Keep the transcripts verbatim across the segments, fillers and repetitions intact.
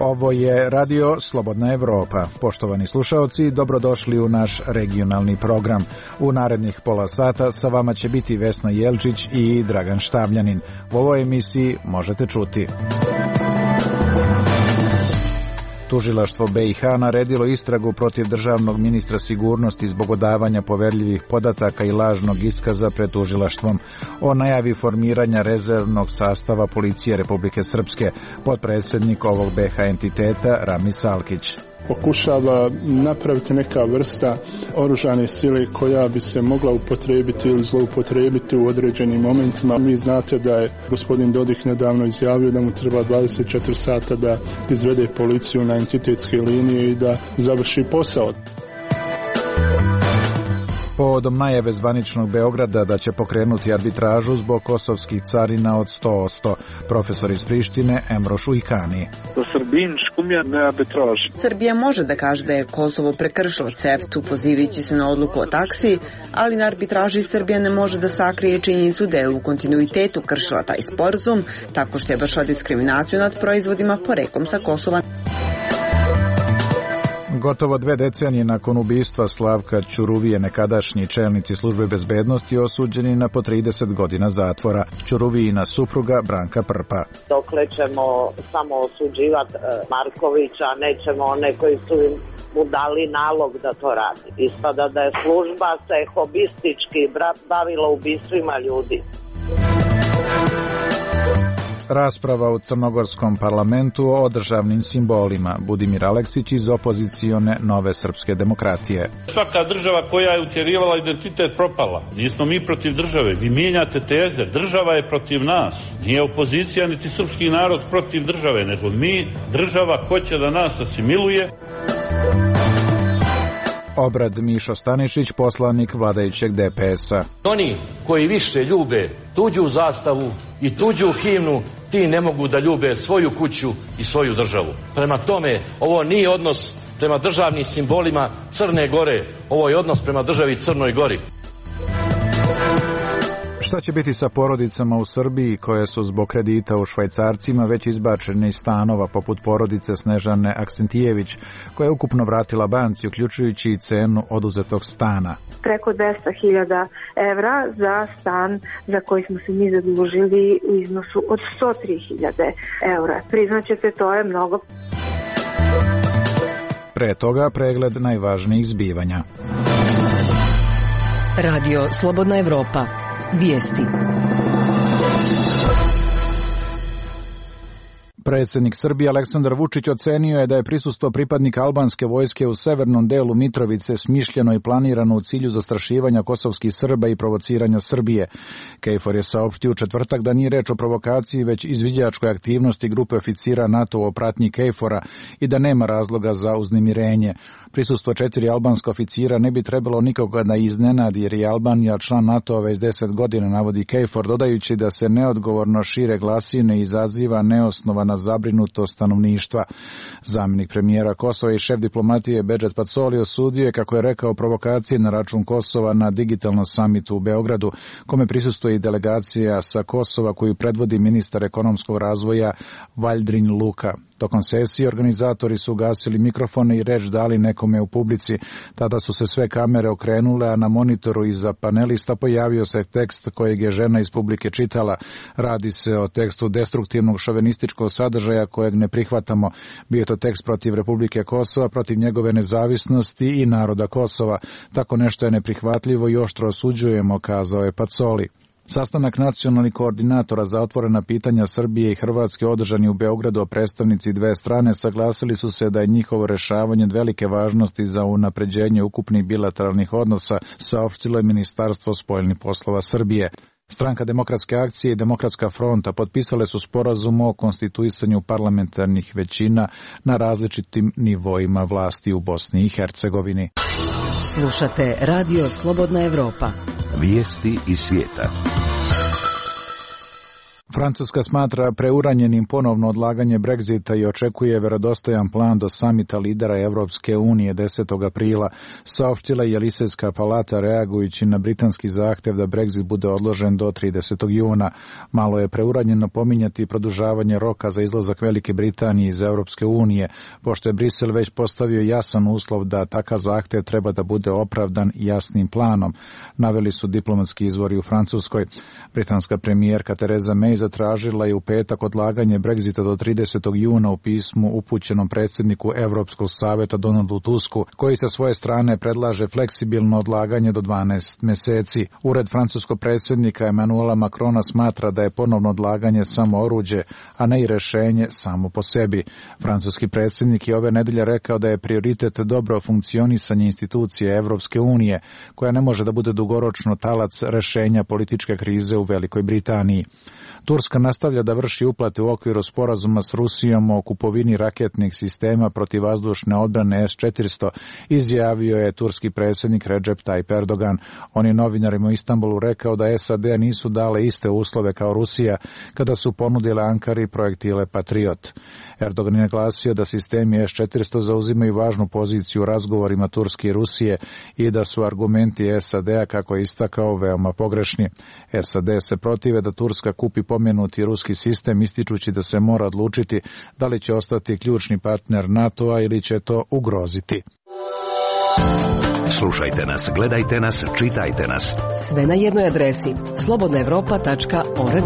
Ovo je Radio Slobodna Evropa. Poštovani slušaoci, dobrodošli u naš regionalni program. U narednih pola sata sa vama će biti Vesna Jelčić i Dragan Štavljanin. U ovoj emisiji možete čuti: Tužilaštvo B i H naredilo istragu protiv državnog ministra sigurnosti zbog odavanja poverljivih podataka i lažnog iskaza pred tužilaštvom. O najavi formiranja rezervnog sastava policije Republike Srpske, potpredsjednik ovog B H entiteta Ramiz Salkić. Pokušava napraviti neka vrsta oružane sile koja bi se mogla upotrijebiti ili zloupotrijebiti u određenim momentima. Vi znate da je gospodin Dodik nedavno izjavio da mu treba dvadeset četiri sata da izvede policiju na entitetske linije i da završi posao. Povodom najave zvaničnog Beograda da će pokrenuti arbitražu zbog kosovskih carina od sto posto, profesor iz Prištine Emroš Ujkani. Srbija može da kaže da je Kosovo prekršilo C E F T U pozivajući se na odluku o taksiji, ali na arbitraži Srbija ne može da sakrije činjenicu da je u kontinuitetu kršila taj sporazum tako što je vršila diskriminaciju nad proizvodima poreklom sa Kosova. Gotovo dve decenije nakon ubistva Slavka Ćuruvije, nekadašnji čelnici službe bezbednosti osuđeni na po trideset godina zatvora. Ćuruvijina supruga Branka Prpa. Dokle ćemo samo osuđivati Markovića, nećemo one koji su mu dali nalog da to radi. Ispada da je služba se hobistički bavila ubistvima ljudi. Rasprava u crnogorskom parlamentu o državnim simbolima. Budimir Aleksić iz opozicione Nove srpske demokratije. Svaka država koja je utjerivala identitet propala. Nismo mi protiv države. Vi mijenjate teze. Država je protiv nas. Nije opozicija niti srpski narod protiv države, nego mi, država, hoće da nas asimiluje. Obrad Mišo Stanišić, poslanik vladajućeg D P S-a. Oni koji više ljube tuđu zastavu i tuđu himnu, ti ne mogu da ljube svoju kuću i svoju državu. Prema tome, ovo nije odnos prema državnim simbolima Crne Gore, ovo je odnos prema državi Crnoj Gori. Šta će biti sa porodicama u Srbiji koje su zbog kredita u švajcarcima već izbačene iz stanova, poput porodice Snežane Aksentijević, koja je ukupno vratila banci, uključujući i cenu oduzetog stana? Preko dvesta hiljada evra za stan za koji smo se mi zadužili u iznosu od sto tri hiljade evra. Priznaćete, to je mnogo. Pre toga pregled najvažnijih zbivanja. Radio Slobodna Evropa. Vijesti. Predsjednik Srbije Aleksandar Vučić ocenio je da je prisustvo pripadnika albanske vojske u severnom delu Mitrovice smišljeno i planirano u cilju zastrašivanja kosovskih Srba i provociranja Srbije. KFOR je saopštio u četvrtak da nije reč o provokaciji, već izviđačkoj aktivnosti grupe oficira NATO o pratnji KFOR-a i da nema razloga za uznemirenje. Prisustvo četiri albanska oficira ne bi trebalo nikoga da iznenadi, jer je Albanija član NATO-a već deset godina, navodi KFOR, dodajući da se neodgovorno šire glasine i izaziva neosnovana zabrinutost stanovništva. Zamjenik premijera Kosova i šef diplomatije Bedžet Pacoli osudio je, kako je rekao, provokacije na račun Kosova na digitalnom samitu u Beogradu, kome prisustuje i delegacija sa Kosova koju predvodi ministar ekonomskog razvoja Valdrin Luka. Tokom sesije organizatori su ugasili mikrofone i reč dali nekome u publici. Tada su se sve kamere okrenule, a na monitoru iza panelista pojavio se tekst kojeg je žena iz publike čitala. Radi se o tekstu destruktivnog šovinističkog sadržaja kojeg ne prihvatamo. Bio je to tekst protiv Republike Kosova, protiv njegove nezavisnosti i naroda Kosova. Tako nešto je neprihvatljivo i oštro osuđujemo, kazao je Pacoli. Sastanak nacionalnih koordinatora za otvorena pitanja Srbije i Hrvatske održani u Beogradu, a predstavnici dve strane saglasili su se da je njihovo rešavanje od velike važnosti za unapređenje ukupnih bilateralnih odnosa, saopštilo je Ministarstvo spoljnih poslova Srbije. Stranka Demokratske akcije i Demokratska fronta potpisale su sporazum o konstituisanju parlamentarnih većina na različitim nivoima vlasti u Bosni i Hercegovini. Slušate Radio Slobodna Evropa. Vijesti iz svijeta. Francuska smatra preuranjenim ponovno odlaganje Brexita i očekuje vjerodostojan plan do samita lidera Evropske unije desetog aprila, saopštila je Jelisejska palata reagujući na britanski zahtev da Brexit bude odložen do tridesetog juna. Malo je preuranjeno pominjati produžavanje roka za izlazak Velike Britanije iz Evropske unije, pošto je Brisel već postavio jasan uslov da takav zahtev treba da bude opravdan jasnim planom, naveli su diplomatski izvori u Francuskoj. Britanska premijerka Theresa May zatražila je u petak odlaganje Brexita do tridesetog juna u pismu upućenom predsjedniku Evropskog savjeta Donaldu Tusku, koji sa svoje strane predlaže fleksibilno odlaganje do dvanaest mjeseci. Ured francuskog predsjednika Emmanuela Macrona smatra da je ponovno odlaganje samo oruđe, a ne i rješenje samo po sebi. Francuski predsjednik je ove nedelje rekao da je prioritet dobro funkcionisanje institucije Evropske unije, koja ne može da bude dugoročno talac rješenja političke krize u Velikoj Britaniji. Turska nastavlja da vrši uplate u okviru sporazuma s Rusijom o kupovini raketnih sistema protivvazdušne odbrane S četiristo, izjavio je turski predsjednik Recep Tayyip Erdogan. On je novinarima u Istanbulu rekao da S A D nisu dale iste uslove kao Rusija kada su ponudile Ankari projektile Patriot. Erdogan je naglasio da sistemi S četiristo zauzimaju važnu poziciju u razgovorima Turske i Rusije i da su argumenti S A D-a, kako je istakao, veoma pogrešni. S A D se protive da Turska kupi pomenuti ruski sistem, ističući da se mora odlučiti da li će ostati ključni partner NATO-a ili će to ugroziti. Slušajte nas, gledajte nas, čitajte nas. Sve na jednoj adresi slobodna evropa tačka org.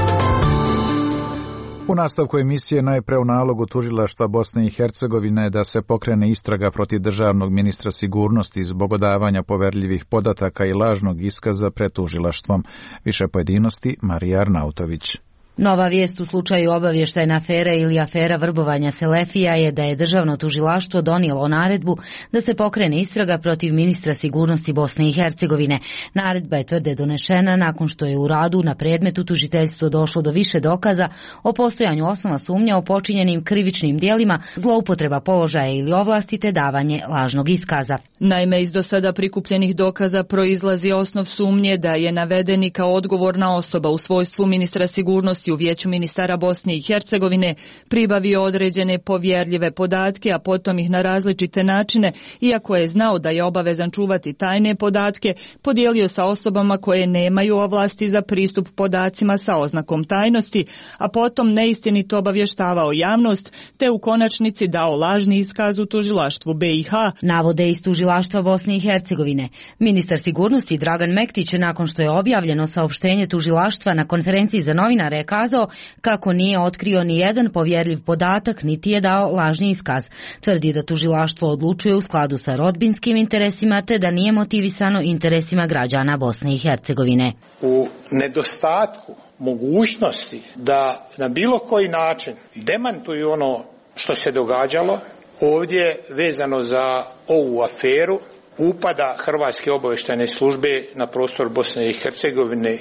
U nastavku emisije najpre u nalogu tužilaštva Bosne i Hercegovine da se pokrene istraga protiv državnog ministra sigurnosti zbog odavanja poverljivih podataka i lažnog iskaza pred tužilaštvom. Više pojedinosti Marija Arnautović. Nova vijest u slučaju obavještajne afere ili afera vrbovanja Selefija je da je državno tužilaštvo donijelo naredbu da se pokrene istraga protiv ministra sigurnosti Bosne i Hercegovine. Naredba je tvrde donešena nakon što je u radu na predmetu tužiteljstvo došlo do više dokaza o postojanju osnova sumnja o počinjenim krivičnim djelima, zloupotreba položaja ili ovlasti te davanje lažnog iskaza. Naime, iz do sada prikupljenih dokaza proizlazi osnov sumnje da je navedeni kao odgovorna osoba u svojstvu ministra sigurnosti u Vijeću ministara Bosne i Hercegovine pribavio određene povjerljive podatke, a potom ih na različite načine, iako je znao da je obavezan čuvati tajne podatke, podijelio sa osobama koje nemaju ovlasti za pristup podacima sa oznakom tajnosti, a potom neistinito obavještavao javnost, te u konačnici dao lažni iskaz u tužilaštvu B i H. Navode iz tužilaštva Bosne i Hercegovine. Ministar sigurnosti Dragan Mektić, nakon što je objavljeno saopštenje tužilaštva na konferenciji za novinare, kazao kako nije otkrio ni jedan povjerljiv podatak, niti je dao lažni iskaz. Tvrdi da tužilaštvo odlučuje u skladu sa rodbinskim interesima, te da nije motivisano interesima građana Bosne i Hercegovine. U nedostatku mogućnosti da na bilo koji način demantuju ono što se događalo, ovdje vezano za ovu aferu upada Hrvatske obavještajne službe na prostor Bosne i Hercegovine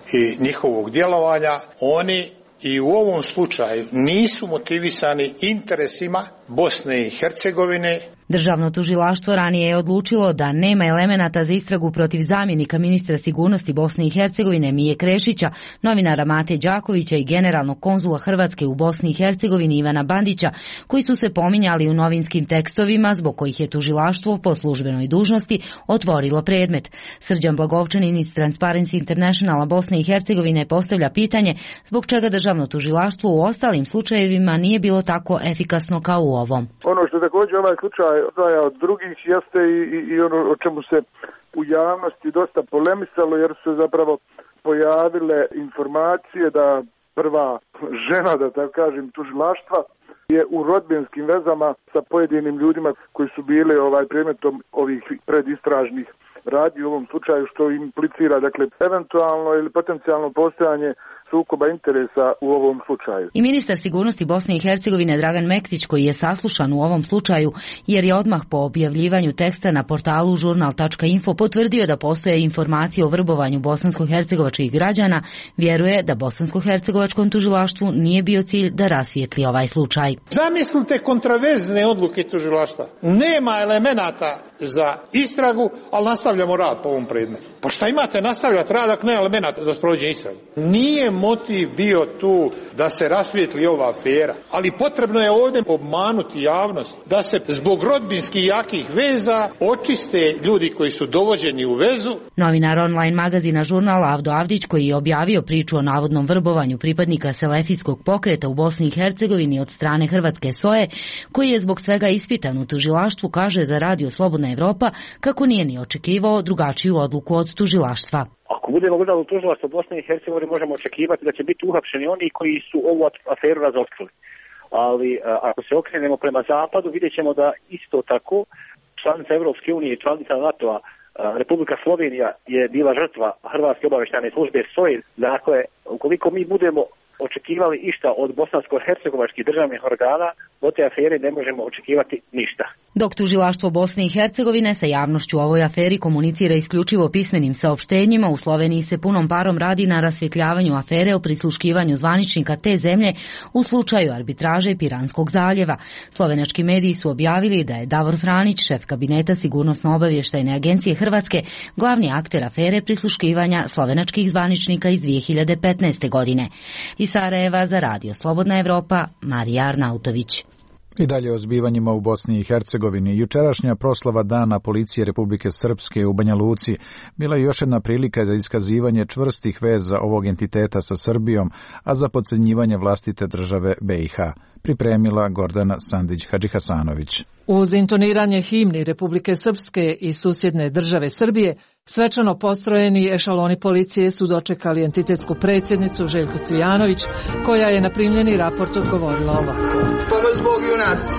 i njihovog djelovanja, oni i u ovom slučaju nisu motivisani interesima Bosne i Hercegovine. Državno tužilaštvo ranije je odlučilo da nema elemenata za istragu protiv zamjenika ministra sigurnosti Bosne i Hercegovine Mije Krešića, novinara Mate Đakovića i generalnog konzula Hrvatske u Bosni i Hercegovini Ivana Bandića, koji su se pominjali u novinskim tekstovima zbog kojih je tužilaštvo po službenoj dužnosti otvorilo predmet. Srđan Blagovčanin iz Transparency Internationala Bosne i Hercegovine postavlja pitanje zbog čega državno tužilaštvo u ostalim slučajevima nije bilo tako efikasno kao u ovom. Ono što također ovaj slučaj odvaja od drugih jeste i, i, i ono o čemu se u javnosti dosta polemisalo, jer su zapravo pojavile informacije da prva žena, da tako kažem, tužilaštva je u rodbinskim vezama sa pojedinim ljudima koji su bili ovaj predmetom ovih predistražnih radnji u ovom slučaju, što implicira dakle eventualno ili potencijalno postojanje sukoba interesa u ovom slučaju. I ministar sigurnosti Bosne i Hercegovine Dragan Mektić, koji je saslušan u ovom slučaju jer je odmah po objavljivanju teksta na portalu žurnal tačka info potvrdio da postoje informacije o vrbovanju bosansko-hercegovačkih građana, vjeruje da bosansko-hercegovačkom tužilaštvu nije bio cilj da rasvijetli ovaj slučaj. Zamislite kontraverzne odluke tužilaštva. Nema elemenata za istragu, ali nastavljamo rad po ovom predmetu. Pa šta imate nastavljati rad ako nema elemenata za sprovođenje istrage? Nije motiv bio tu da se rasvijetli ova afera, ali potrebno je ovdje obmanuti javnost da se zbog rodbinskih jakih veza očiste ljudi koji su dovođeni u vezu. Novinar online magazina Žurnal Avdo Avdić, koji je objavio priču o navodnom vrbovanju pripadnika selefijskog pokreta u Bosni i Hercegovini od strane Hrvatske S O E, koji je zbog svega ispitan u tužilaštvu, kaže za radio Slobodna Evropa kako nije ni očekivao drugačiju odluku od tužilaštva. Ako budemo gledali u tužilaštvo Bosne i Hercegovine, možemo očekivati da će biti uhapšeni oni koji su ovu aferu razotkrili. Ali ako se okrenemo prema zapadu, vidjet ćemo da isto tako članica Evropske unije i članica NATO-a Republika Slovenija je bila žrtva Hrvatske obavještajne službe S O E. Dakle, ukoliko mi budemo očekivali išta od bosansko-hercegovačkih državnih organa, od te afere ne možemo očekivati ništa. Dok tužilaštvo Bosne i Hercegovine sa javnošću o ovoj aferi komunicira isključivo pismenim saopštenjima, u Sloveniji se punom parom radi na rasvjetljavanju afere o prisluškivanju zvaničnika te zemlje u slučaju arbitraže Piranskog zaljeva. Slovenački mediji su objavili da je Davor Franić, šef kabineta Sigurnosno-obavještajne agencije Hrvatske, glavni akter afere prisluškivanja slovenačkih zvaničnika iz dvije hiljade petnaeste. godine. Iz Sarajeva za radio Slobodna Evropa, Marija Arnautović. I dalje o zbivanjima u Bosni i Hercegovini. Jučerašnja proslava Dana policije Republike Srpske u Banja Luci bila je još jedna prilika za iskazivanje čvrstih veza ovog entiteta sa Srbijom, a za podcenjivanje vlastite države B i H. Pripremila Gordana Sandić-Hadžihasanović. Uz intoniranje himni Republike Srpske i susjedne države Srbije, svečano postrojeni ešaloni policije su dočekali entitetsku predsjednicu Željku Cvijanović, koja je na primljeni raport odgovorila ovako. Pomoć Bog junaci!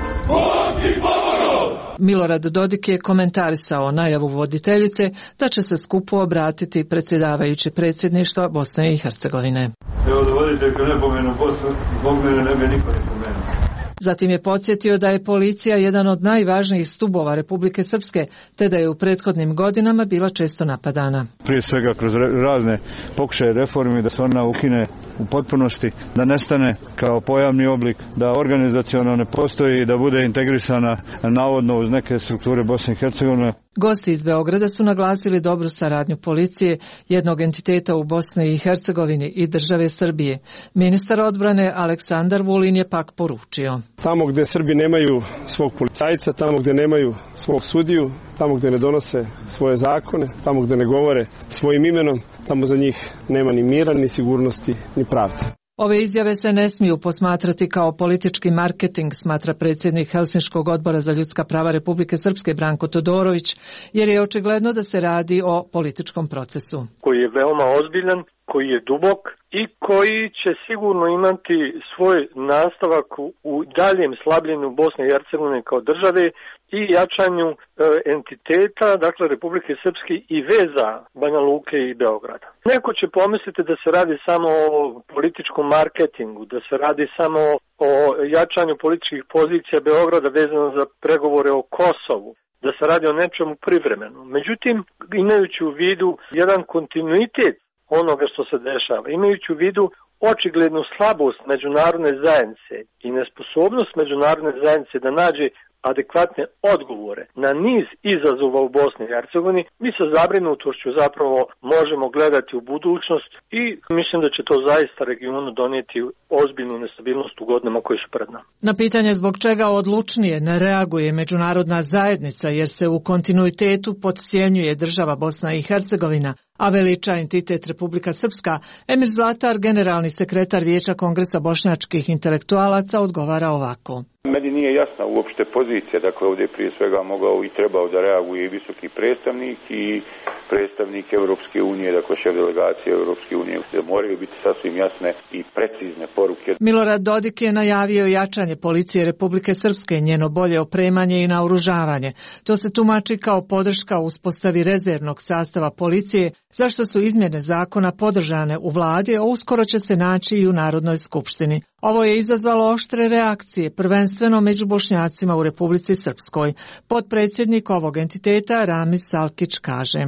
Milorad Dodik je komentarisao najavu voditeljice da će se skupu obratiti predsjedavajući predsjedništva Bosne i Hercegovine. Evo da vodite kad ne pomenu Bosnu, zbog mene ne bi niko ne pomenuo. Zatim je podsjetio da je policija jedan od najvažnijih stubova Republike Srpske, te da je u prethodnim godinama bila često napadana. Prije svega kroz razne pokušaje reformi, da se ona ukine u potpunosti, da nestane kao pojavni oblik, da organizacionalno ne postoji i da bude integrisana navodno uz neke strukture Bosne i Hercegovine. Gosti iz Beograda su naglasili dobru saradnju policije, jednog entiteta u Bosni i Hercegovini i države Srbije. Ministar odbrane Aleksandar Vulin je pak poručio. Tamo gdje Srbi nemaju svog policajca, tamo gdje nemaju svog sudiju, tamo gdje ne donose svoje zakone, tamo gdje ne govore svojim imenom, tamo za njih nema ni mira, ni sigurnosti, ni pravde. Ove izjave se ne smiju posmatrati kao politički marketing, smatra predsjednik Helsinškog odbora za ljudska prava Republike Srpske Branko Todorović, jer je očigledno da se radi o političkom procesu. Koji je veoma ozbiljan, koji je dubok i koji će sigurno imati svoj nastavak u daljem slabljenju Bosne i Hercegovine kao države i jačanju e, entiteta, dakle Republike Srpske i veza Banja Luke i Beograda. Neko će pomisliti da se radi samo o političkom marketingu, da se radi samo o jačanju političkih pozicija Beograda vezano za pregovore o Kosovu, da se radi o nečemu privremenom. Međutim, imajući u vidu jedan kontinuitet onoga što se dešava, imajući u vidu očiglednu slabost međunarodne zajednice i nesposobnost međunarodne zajednice da nađe adekvatne odgovore na niz izazova u Bosni i Hercegovini, mi sa zabrinutošću zapravo možemo gledati u budućnost i mislim da će to zaista regionu donijeti ozbiljnu nestabilnost u godinama koji su pred nama. Na pitanje zbog čega odlučnije ne reaguje međunarodna zajednica jer se u kontinuitetu podcjenjuje država Bosna i Hercegovina, a veliča entitet Republika Srpska, Emir Zlatar, generalni sekretar Vijeća Kongresa bošnjačkih intelektualaca, odgovara ovako. Meni nije jasna uopšte pozicija, dakle ovdje prije svega mogao i trebao da reaguje i visoki predstavnik i predstavnik Europske unije, dakle šef delegacije Europske unije, da moraju biti sasvim jasne i precizne poruke. Milorad Dodik je najavio jačanje policije Republike Srpske, njeno bolje opremanje i naoružavanje. To se tumači kao podrška u uspostavi rezervnog sastava policije, zašto su izmjene zakona podržane u vladi, a uskoro će se naći i u Narodnoj skupštini. Ovo je izazvalo oštre reakcije, prvenstveno među Bošnjacima u Republici Srpskoj. Potpredsjednik ovog entiteta Ramiz Salkić kaže.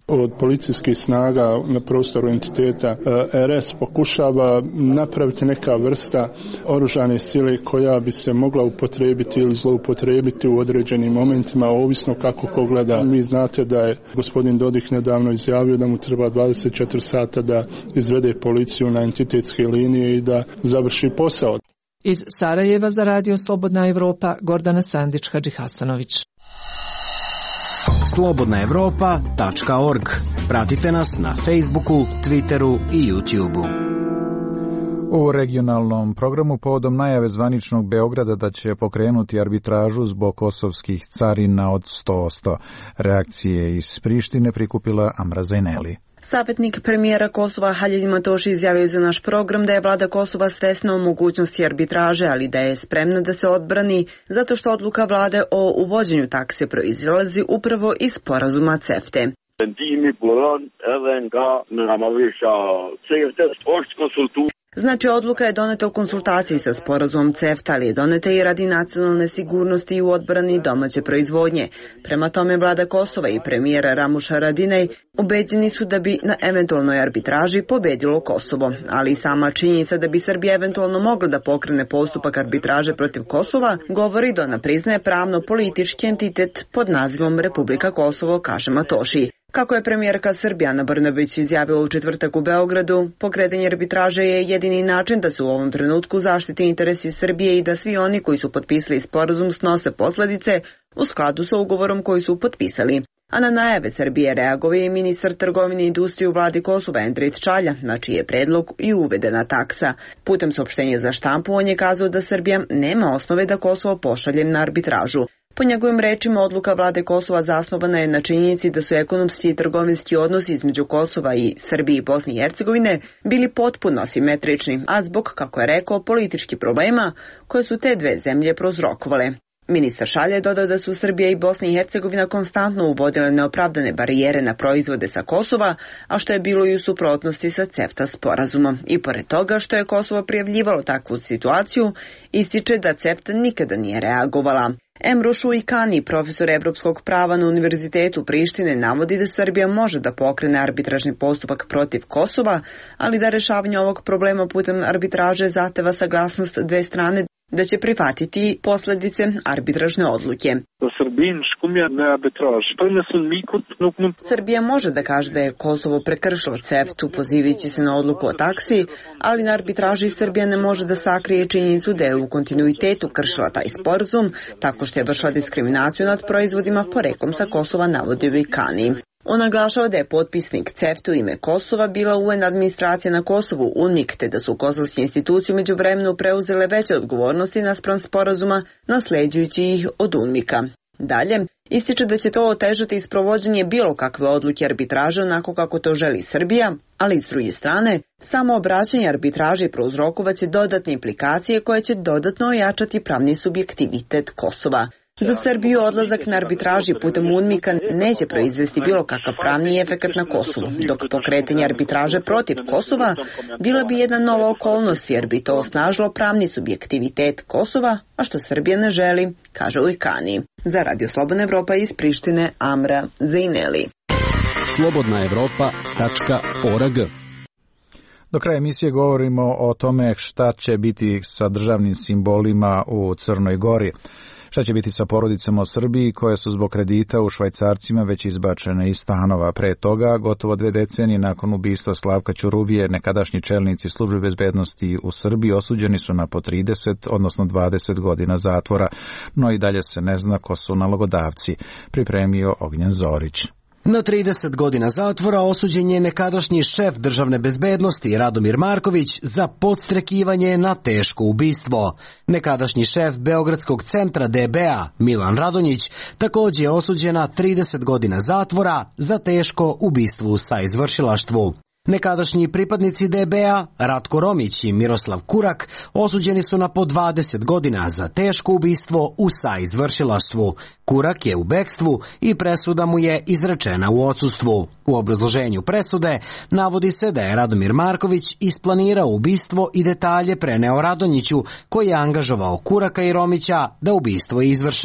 od policijskih snaga na prostoru entiteta R S pokušava napraviti neka vrsta oružane sile koja bi se mogla upotrijebiti ili zloupotrijebiti u određenim momentima, ovisno kako ko gleda. Vi znate da je gospodin Dodik nedavno izjavio da mu treba dvadeset četiri sata da izvede policiju na entitetske linije i da završi posao. Iz Sarajeva za Radio Slobodna Evropa, Gordana Sandić-Hadžihasanović. slobodna evropa tačka org. Pratite nas na Facebooku, Twitteru i YouTubeu. U regionalnom programu povodom najave zvaničnog Beograda da će pokrenuti arbitražu zbog kosovskih carina od sto posto. Reakcije iz Prištine prikupila Amra Zajneli. Savjetnik premijera Kosova Halil Matoši izjavio za naš program da je vlada Kosova svesna o mogućnosti arbitraže, ali da je spremna da se odbrani zato što odluka vlade o uvođenju takse proizilazi upravo iz sporazuma CEFTA. Znači, odluka je doneta u konsultaciji sa sporazumom CEFTA, ali je doneta i radi nacionalne sigurnosti i u odbrani domaće proizvodnje. Prema tome, vlada Kosova i premijera Ramuš Haradinaj ubeđeni su da bi na eventualnoj arbitraži pobedilo Kosovo, ali i sama činjenica da bi Srbija eventualno mogla da pokrene postupak arbitraže protiv Kosova govori da ona priznaje pravno-politički entitet pod nazivom Republika Kosovo, kaže Matoši. Kako je premijerka Srbije Ana Brnabić izjavila u četvrtak u Beogradu, pokretanje arbitraže je jedini način da se u ovom trenutku zaštiti interesi Srbije i da svi oni koji su potpisali sporazum snose posljedice u skladu sa ugovorom koji su potpisali. A na najave Srbije reagovao je ministar trgovine i industrije u vladi Kosova Endrit Čalja, na čiji je predlog i uvedena taksa. Putem saopštenja za štampu on je kazao da Srbija nema osnove da Kosovo pošalje na arbitražu. Po njegovim rečima, odluka vlade Kosova zasnovana je na činjenici da su ekonomski i trgovinski odnosi između Kosova i Srbije i Bosne i Hercegovine bili potpuno asimetrični, a zbog, kako je rekao, političkih problema koje su te dve zemlje prouzrokovale. Ministar Šalja je dodao da su Srbija i Bosna i Hercegovina konstantno uvodile neopravdane barijere na proizvode sa Kosova, a što je bilo i u suprotnosti sa CEFTA sporazumom. I pored toga što je Kosovo prijavljivalo takvu situaciju, ističe da CEFTA nikada nije reagovala. Emro Šuikani, profesor evropskog prava na Univerzitetu Prištine, navodi da Srbija može da pokrene arbitražni postupak protiv Kosova, ali da rešavanje ovog problema putem arbitraže zahteva saglasnost dve strane da će prihvatiti posljedice arbitražne odluke. Srbija može da kaže da je Kosovo prekršilo CEFTA pozivajući se na odluku o taksi, ali na arbitraži Srbija ne može da sakrije činjenicu da je u kontinuitetu kršila taj sporazum tako što je vršila diskriminaciju nad proizvodima poreklom sa Kosova, navodi Vikani. On naglašava da je potpisnik CEFTA u ime Kosova bila U N administracija na Kosovu, UNMIK, te da su kosovske institucije među vremenu preuzele veće odgovornosti naspram sporazuma, nasleđujući ih od UNMIK-a. Dalje, ističe da će to otežati isprovođenje bilo kakve odluke arbitraže onako kako to želi Srbija, ali s druge strane, samo obraćanje arbitraži prouzrokovaće dodatne implikacije koje će dodatno ojačati pravni subjektivitet Kosova. Za Srbiju odlazak na arbitraži putem UNMIK-a neće proizvesti bilo kakav pravni efekat na Kosovu, dok pokretanje arbitraže protiv Kosova bila bi jedna nova okolnost jer bi to osnažilo pravni subjektivitet Kosova, a što Srbija ne želi, kaže Ujkani. Za Radio Slobodna Evropa iz Prištine, Amra Zajneli. slobodna evropa tačka org. Do kraja emisije govorimo o tome šta će biti sa državnim simbolima u Crnoj Gori. Šta će biti sa porodicama u Srbiji koje su zbog kredita u švajcarcima već izbačene iz stanova? Pre toga, gotovo dve decenije nakon ubistva Slavka Ćuruvije, nekadašnji čelnici službe bezbednosti u Srbiji osuđeni su na po trideset, odnosno dvadeset godina zatvora, no i dalje se ne zna ko su nalogodavci, pripremio Ognjen Zorić. Na trideset godina zatvora osuđen je nekadašnji šef državne bezbednosti Radomir Marković za podstrekivanje na teško ubistvo. Nekadašnji šef Beogradskog centra D B A Milan Radonjić također je osuđen na trideset godina zatvora za teško ubistvo u saizvršilaštvu. Nekadašnji pripadnici D B A Ratko Romić i Miroslav Kurak osuđeni su na po dvadeset godina za teško ubistvo u saizvršilaštvu. Kurak je u bekstvu i presuda mu je izrečena u odsustvu. U obrazloženju presude navodi se da je Radomir Marković isplanirao ubistvo i detalje preneo Radonjiću, koji je angažovao Kuraka i Romića da ubistvo izvrše.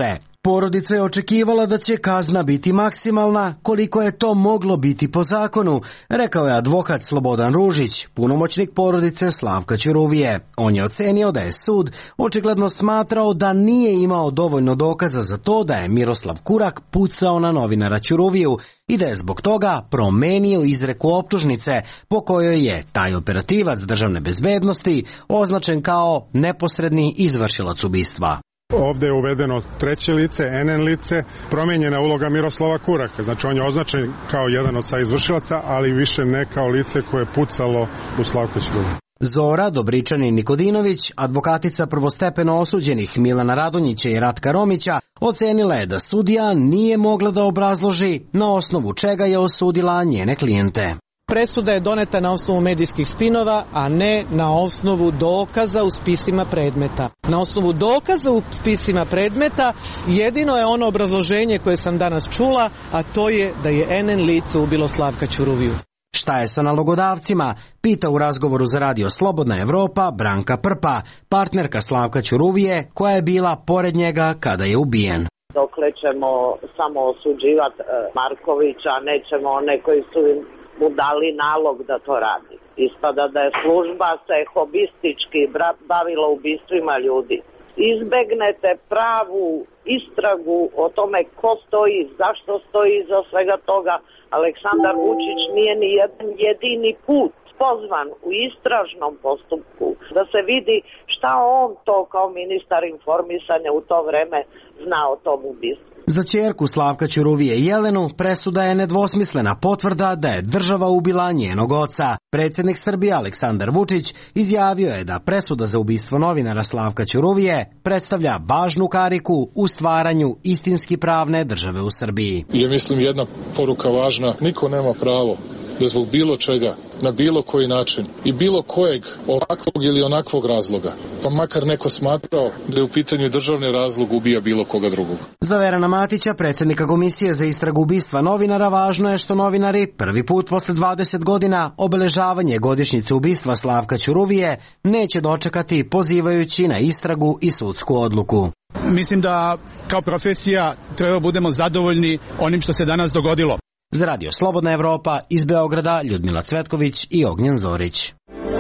Porodica je očekivala da će kazna biti maksimalna koliko je to moglo biti po zakonu, rekao je advokat Slobodan Ružić, punomoćnik porodice Slavka Ćuruvije. On je ocenio da je sud očigledno smatrao da nije imao dovoljno dokaza za to da je Miroslav Kurak pucao na novinara Ćuruviju i da je zbog toga promenio izreku optužnice po kojoj je taj operativac državne bezbednosti označen kao neposredni izvršilac ubistva. Ovde je uvedeno treće lice, en en lice, promenjena uloga Miroslava Kuraka. Znači on je označen kao jedan od saizvršilaca, ali više ne kao lice koje je pucalo u Slavka Ćuruviju. Zora Dobričanin Nikodinović, advokatica prvostepeno osuđenih Milana Radonjića i Ratka Romića, ocenila je da sudija nije mogla da obrazloži na osnovu čega je osudila njene klijente. Presuda je doneta na osnovu medijskih spinova, a ne na osnovu dokaza u spisima predmeta. Na osnovu dokaza u spisima predmeta jedino je ono obrazloženje koje sam danas čula, a to je da je en en lice ubilo Slavka Ćuruviju. Šta je sa nalogodavcima? Pita u razgovoru za radio Slobodna Evropa Branka Prpa, partnerka Slavka Ćuruvije, koja je bila pored njega kada je ubijen. Dokle ćemo samo osuđivati Markovića, nećemo one koji su mu dali nalog da to radi. Ispada da je služba se hobistički bavila ubistvima ljudi. Izbegnete pravu istragu o tome ko stoji, zašto stoji iza svega toga. Aleksandar Vučić nije ni jedan jedini put pozvan u istražnom postupku da se vidi šta on to kao ministar informisanja u to vreme zna o tom ubistvu. Za ćerku Slavka Ćuruvije Jelenu presuda je nedvosmislena potvrda da je država ubila njenog oca. Predsjednik Srbije Aleksandar Vučić izjavio je da presuda za ubistvo novinara Slavka Ćuruvije predstavlja važnu kariku u stvaranju istinski pravne države u Srbiji. Ja mislim jedna poruka važna, niko nema pravo da zbog bilo čega, na bilo koji način i bilo kojeg ovakvog ili onakvog razloga, pa makar neko smatrao da je u pitanju državni razlog, ubija bilo koga drugog. Za Verana Matića, predsjednika Komisije za istragu ubistva novinara, važno je što novinari prvi put posle dvadeset godina obeležavanje godišnjice ubistva Slavka Ćuruvije neće dočekati pozivajući na istragu i sudsku odluku. Mislim da kao profesija treba budemo zadovoljni onim što se danas dogodilo. Za radio Slobodna Evropa iz Beograda Ljudmila Cvetković i Ognjen Zorić.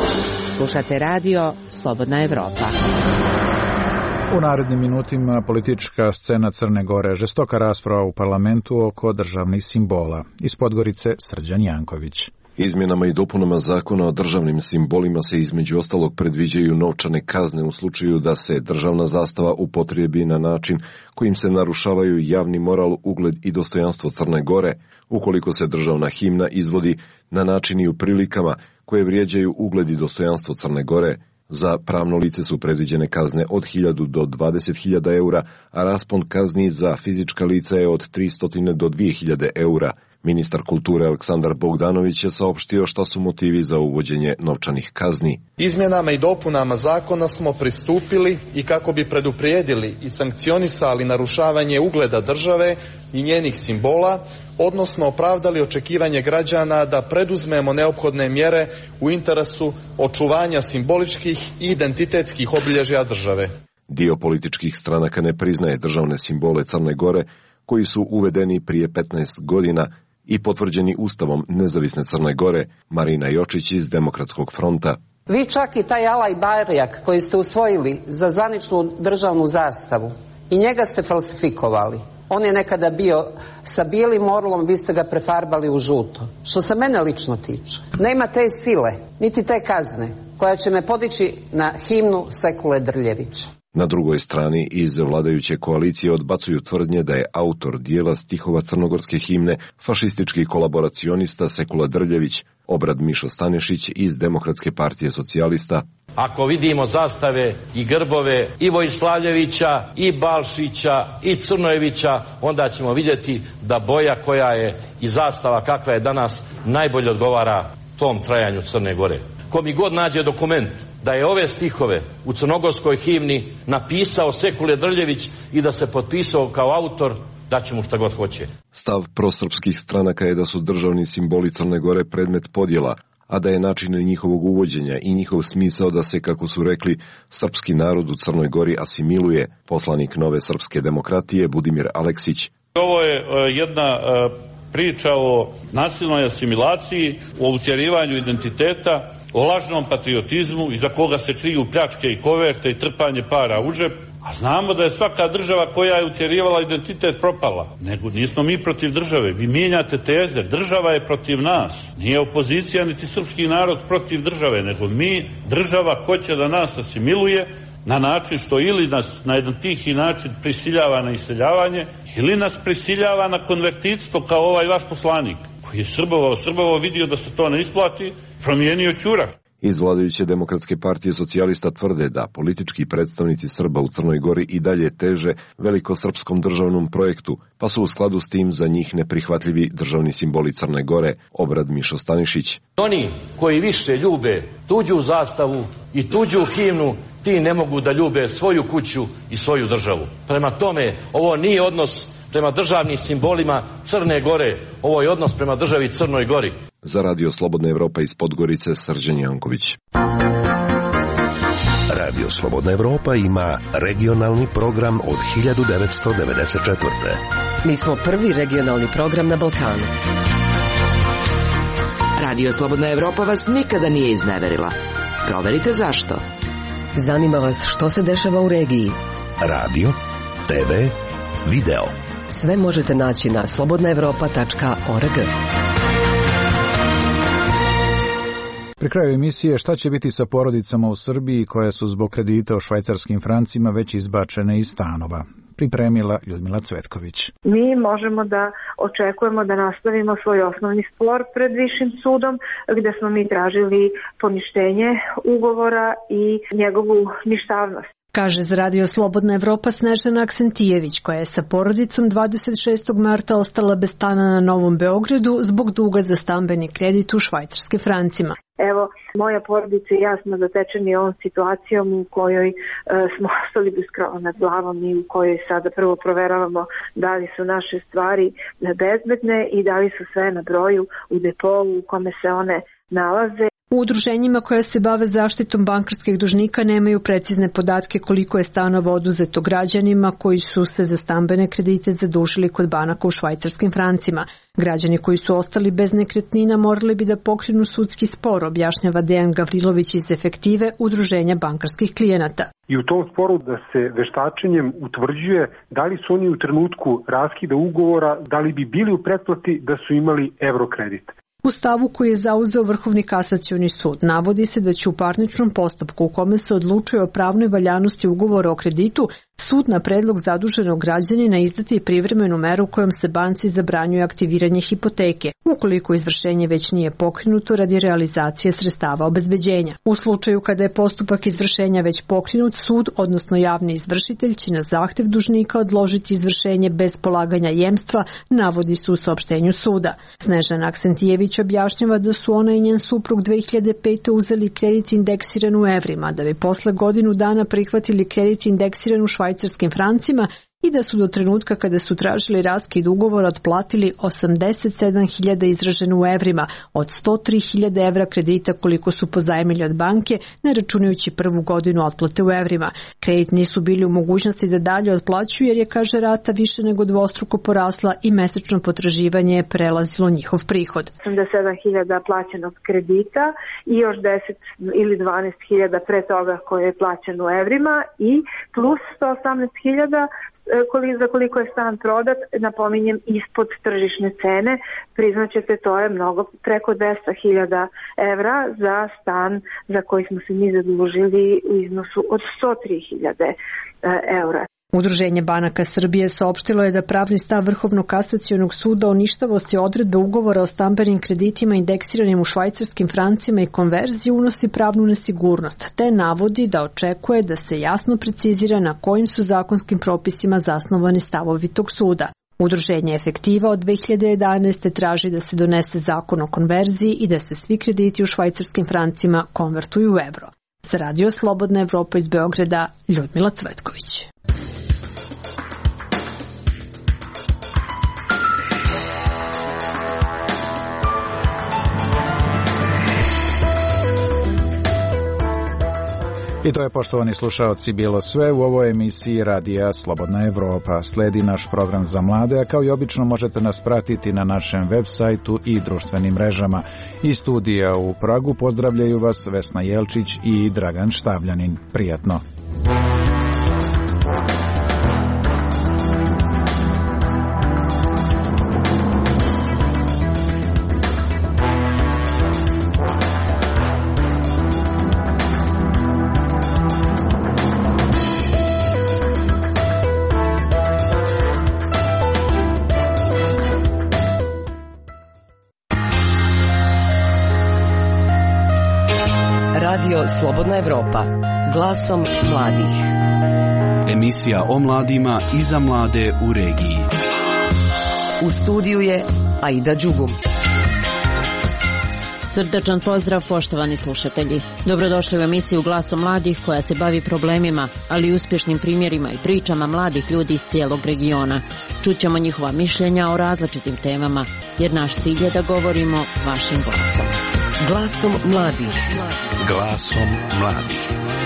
Slušate radio Slobodna Evropa. U narednim minutima politička scena Crne Gore, žestoka rasprava u parlamentu oko državnih simbola. Iz Podgorice Srđan Janković. Izmjenama i dopunama zakona o državnim simbolima se između ostalog predviđaju novčane kazne u slučaju da se državna zastava upotrijebi na način kojim se narušavaju javni moral, ugled i dostojanstvo Crne Gore, ukoliko se državna himna izvodi na način i u prilikama koje vrijeđaju ugled i dostojanstvo Crne Gore. Za pravno lice su predviđene kazne od hiljadu do dvadeset hiljada eura, a raspon kazni za fizička lica je od tristo do dvije hiljade eura. Ministar kulture Aleksandar Bogdanović je saopštio šta su motivi za uvođenje novčanih kazni. Izmjenama i dopunama zakona smo pristupili i kako bi preduprijedili i sankcionisali narušavanje ugleda države i njenih simbola, odnosno opravdali očekivanje građana da preduzmemo neophodne mjere u interesu očuvanja simboličkih i identitetskih obilježja države. Dio političkih stranaka ne priznaje državne simbole Crne Gore, koji su uvedeni prije petnaest godina i potvrđeni Ustavom Nezavisne Crne Gore. Marina Jočić iz Demokratskog fronta. Vi čak i taj alaj barjak koji ste usvojili za zvaničnu državnu zastavu, i njega ste falsifikovali. On je nekada bio sa bijelim orlom, vi ste ga prefarbali u žuto. Što se mene lično tiče, nema te sile, niti te kazne koja će me podići na himnu Sekule Drljevića. Na drugoj strani iz vladajuće koalicije odbacuju tvrdnje da je autor dijela stihova crnogorske himne fašistički kolaboracionista Sekula Drljević. Obrad Mišo Stanešić iz Demokratske partije socijalista. Ako vidimo zastave i grbove i Vojslavljevića, i Balšića, i Crnojevića, onda ćemo vidjeti da boja koja je i zastava kakva je danas najbolje odgovara tom trajanju Crne Gore. Ko mi god nađe dokument da je ove stihove u crnogorskoj himni napisao Sekule Drljević i da se potpisao kao autor, daće mu šta god hoće. Stav prosrpskih stranaka je da su državni simboli Crne Gore predmet podjela, a da je način njihovog uvođenja i njihov smisao da se, kako su rekli, srpski narod u Crnoj Gori asimiluje, poslanik Nove srpske demokratije Budimir Aleksić. Ovo je jedna priča o nasilnoj asimilaciji, o utjerivanju identiteta, o lažnom patriotizmu iza koga se kriju pljačke i koverte i trpanje para u džep. A znamo da je svaka država koja je utjerivala identitet propala. Nego nismo mi protiv države. Vi mijenjate teze. Država je protiv nas. Nije opozicija niti srpski narod protiv države, nego mi, država hoće da nas asimiluje na način što ili nas na jedan tihi način prisiljava na iseljavanje, ili nas prisiljava na konvertitstvo kao ovaj vaš poslanik, koji je srbovao, srbovao, vidio da se to ne isplati, promijenio ćurak. Iz vladajuće Demokratske partije socijalista tvrde da politički predstavnici Srba u Crnoj Gori i dalje teže velikosrpskom državnom projektu, pa su u skladu s tim za njih neprihvatljivi državni simboli Crne Gore, Obrad Mišo Stanišić. Oni koji više ljube tuđu zastavu i tuđu himnu, ti ne mogu da ljube svoju kuću i svoju državu. Prema tome, ovo nije odnos prema državnim simbolima Crne Gore, ovo je odnos prema državi Crnoj Gori. Za Radio Slobodna Evropa iz Podgorice, Srđan Janković. Radio Slobodna Evropa ima regionalni program od hiljadu devetsto devedeset četvrte. Mi smo prvi regionalni program na Balkanu. Radio Slobodna Evropa vas nikada nije izneverila. Proverite zašto. Zanima vas što se dešava u regiji. Radio, te ve, video. Sve možete naći na slobodna evropa tačka org. Pri kraju emisije šta će biti sa porodicama u Srbiji koje su zbog kredita u švajcarskim francima već izbačene iz stanova. Pripremila Ljudmila Cvetković. Mi možemo da očekujemo da nastavimo svoj osnovni spor pred Višim sudom, gde smo mi tražili poništenje ugovora i njegovu ništavnost. Kaže za Radio Slobodna Evropa Snežana Aksentijević, koja je sa porodicom dvadeset šestog marta ostala bez stana na Novom Beogradu zbog duga za stambeni kredit u švajcarskim francima. Evo, moja porodica i ja smo zatečeni ovom situacijom u kojoj e, smo ostali bez krova nad glavom i u kojoj sada prvo proveravamo da li su naše stvari bezbedne i da li su sve na broju u depou u kome se one nalaze. U udruženjima koja se bave zaštitom bankarskih dužnika nemaju precizne podatke koliko je stanova oduzeto građanima koji su se za stambene kredite zadužili kod banaka u švajcarskim francima. Građani koji su ostali bez nekretnina morali bi da pokrenu sudski spor, objašnjava Dejan Gavrilović iz Efektive, udruženja bankarskih klijenata. I u tom sporu da se veštačenjem utvrđuje da li su oni u trenutku raskida ugovora, da li bi bili u pretplati da su imali evrokredit. U stavu koji je zauzeo Vrhovni kasacioni sud navodi se da će u parničnom postupku u kome se odlučuje o pravnoj valjanosti ugovora o kreditu sud na predlog zaduženog građanina izdati privremenu meru kojom se banci zabranjuje aktiviranje hipoteke, ukoliko izvršenje već nije pokrenuto radi realizacije sredstava obezbeđenja. U slučaju kada je postupak izvršenja već pokrenut, sud, odnosno javni izvršitelj, će na zahtev dužnika odložiti izvršenje bez polaganja jemstva, navodi se u saopštenju suda. Snežana Aksentijević objašnjava da su ona i njen suprug dve hiljade pete uzeli kredit indeksiran u evrima, da bi posle godinu dana prihvatili kredit indeksiran u švajcarskim francima i da su do trenutka kada su tražili raskid ugovora otplatili osamdeset sedam hiljada izraženo u evrima od sto tri hiljade evra kredita koliko su pozajmili od banke, ne računajući prvu godinu otplate u evrima. Kredit nisu bili u mogućnosti da dalje otplaćuju jer je, kaže, rata više nego dvostruko porasla i mesečno potraživanje je prelazilo njihov prihod. osamdeset sedam hiljada plaćenog kredita i još deset ili dvanaest hiljada pre toga koje je plaćeno u evrima i plus sto osamnaest hiljada za koliko je stan prodat, napominjem, ispod tržišne cene. Priznaćete, to je mnogo, preko dvesta hiljada evra za stan za koji smo se mi zadužili u iznosu od sto tri hiljade evra. Udruženje banaka Srbije saopštilo je da pravni stav Vrhovnog kasacionog suda o ništavosti odredbe ugovora o stambenim kreditima indeksiranim u švajcarskim francima i konverziji unosi pravnu nesigurnost, te navodi da očekuje da se jasno precizira na kojim su zakonskim propisima zasnovani stavovi tog suda. Udruženje Efektiva od dve hiljade jedanaeste. traži da se donese zakon o konverziji i da se svi krediti u švajcarskim francima konvertuju u evro. Za Radio Slobodna Evropa iz Beograda, Ljudmila Cvetković. I to je, poštovani slušaoci, bilo sve u ovoj emisiji Radija Slobodna Evropa. Sledi naš program za mlade, a kao i obično možete nas pratiti na našem web sajtu i društvenim mrežama. Iz studija u Pragu pozdravljaju vas Vesna Jelčić i Dragan Štavljanin. Prijatno. Radio Slobodna Evropa, glasom mladih. Emisija o mladima i za mlade u regiji. U studiju je Aida Đugum. Srdačan pozdrav, poštovani slušatelji. Dobrodošli u emisiju Glasom mladih koja se bavi problemima, ali i uspješnim primjerima i pričama mladih ljudi iz cijelog regiona. Čućemo njihova mišljenja o različitim temama, jer naš cilj je da govorimo vašim glasom. Glasom mladih. Glasom mladih.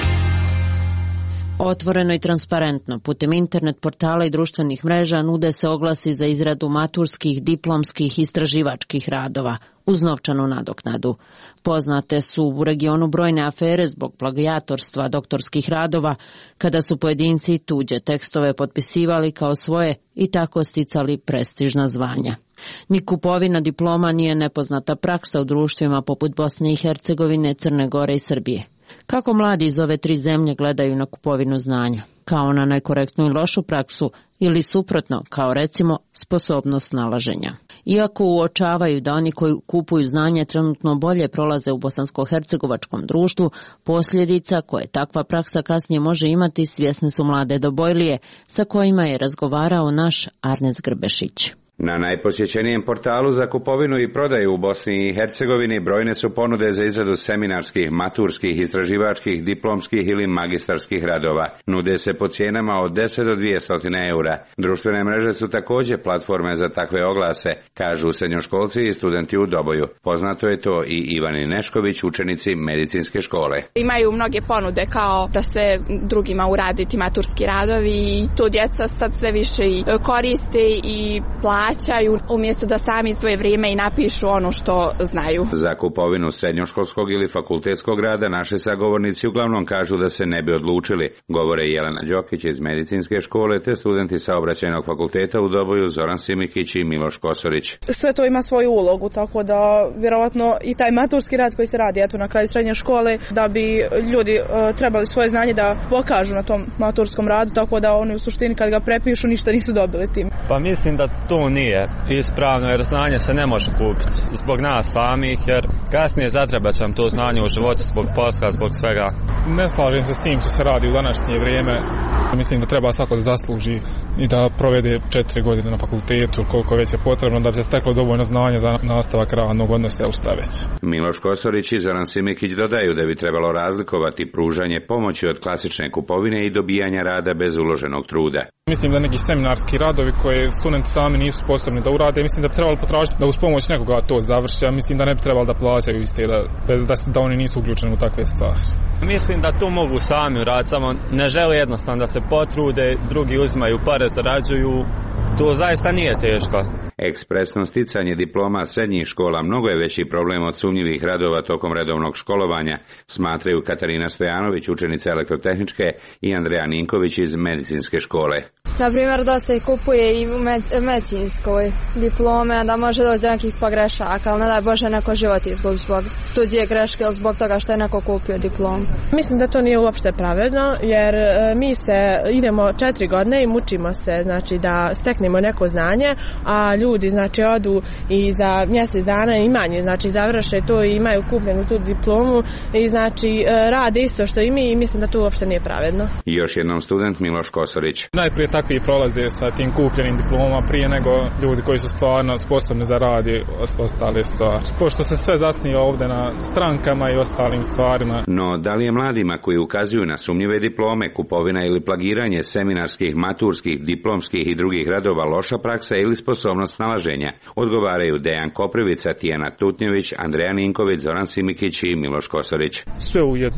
Otvoreno i transparentno, putem internet portala i društvenih mreža nude se oglasi za izradu maturskih, diplomskih i istraživačkih radova, uz novčanu nadoknadu. Poznate su u regionu brojne afere zbog plagijatorstva doktorskih radova, kada su pojedinci tuđe tekstove potpisivali kao svoje i tako sticali prestižna zvanja. Ni kupovina diploma nije nepoznata praksa u društvima poput Bosne i Hercegovine, Crne Gore i Srbije. Kako mladi iz ove tri zemlje gledaju na kupovinu znanja? Kao na nekorektnu i lošu praksu ili suprotno, kao recimo sposobnost snalaženja? Iako uočavaju da oni koji kupuju znanje trenutno bolje prolaze u bosansko-hercegovačkom društvu, posljedica koje takva praksa kasnije može imati svjesne su mlade Dobojlije, sa kojima je razgovarao naš Arnes Grbešić. Na najposjećenijem portalu za kupovinu i prodaju u Bosni i Hercegovini brojne su ponude za izradu seminarskih, maturskih, istraživačkih, diplomskih ili magistarskih radova. Nude se po cijenama od deset do dvjesto eura. Društvene mreže su također platforme za takve oglase, kažu srednjoškolci i studenti u Doboju. Poznato je to i Ivani Nešković, učenici medicinske škole. Imaju mnoge ponude kao da se drugima uraditi maturski radovi i to djeca sad sve više i koriste i plaćaju umjesto da sami svoje vrijeme i napišu ono što znaju. Za kupovinu srednjoškolskog ili fakultetskog rada naši sagovornici uglavnom kažu da se ne bi odlučili, govore Jelena Đokić iz medicinske škole te studenti saobraćajnog fakulteta u Doboju Zoran Simikić i Miloš Kosorić. Sve to ima svoju ulogu, tako da vjerovatno i taj maturski rad koji se radi eto na kraju srednje škole, da bi ljudi uh, trebali svoje znanje da pokažu na tom maturskom radu, tako da oni u suštini kad ga prepišu ništa nisu dobili tim. Pa mislim da to nije ispravno, jer znanje se ne može kupiti zbog nas samih, jer kasnije zatrebat će vam to znanje u životu zbog posla, zbog svega. Ne slažem se s tim što se radi u današnje vrijeme. Mislim da treba svako da zasluži i da provede četiri godine na fakultetu, koliko već je potrebno da bi se steklo dovoljno znanja za nastavak radnog odnosa u šta već. Miloš Kosorić i Zoran Simikić dodaju da bi trebalo razlikovati pružanje pomoći od klasične kupovine i dobijanja rada bez uloženog truda. Mislim da neki seminarski radovi koje studenti sami nisu sposobni da urade, mislim da bi trebalo potražiti da uz pomoć nekoga to završi, a mislim da ne bi trebalo da plaćaju iste, da, bez da, da oni nisu uključeni u takve stvari. Mislim da to mogu sami uraditi, samo ne žele jednostavno da se potrude, drugi uzimaju pare, zarađuju, to zaista nije teško. Ekspresno sticanje diploma srednjih škola mnogo je veći problem od sumnjivih radova tokom redovnog školovanja, smatraju Katarina Stojanović, učenica elektrotehničke, i Andreja Ninković iz medicinske škole. Na primjer, dosta ih kupuje i u med- medicinskoj diplome, da može doći do nekih pogrešaka, ali ne daj Bože neko život izgubi zbog tuđe greške ili zbog toga što je neko kupio diplom. Mislim da to nije uopšte pravedno, jer e, mi se idemo četiri godine i mučimo se, znači da steknemo neko znanje, a ljudi znači odu i za mjesec dana i manje, znači završe to i imaju kupljenu tu diplomu i znači e, rade isto što i mi i mislim da to uopšte nije pravedno. Još jednom student Miloš Kosorić. Najprije takvi prolaze sa tim kupljenim diplomama prije nego ljudi koji su stvarno sposobni za rad i ostale stvari. Pošto se sve zasniva ovdje na strankama i ostalim stvarima. No, da li je mladima koji ukazuju na sumnjive diplome, kupovina ili plagiranje seminarskih, maturskih, diplomskih i drugih radova loša praksa ili sposobnost snalaženja? Odgovaraju Dejan Koprivica, Tijana Tutnjević, Andreja Ninković, Zoran Simikić i Miloš Kosorić. Sve ujedno.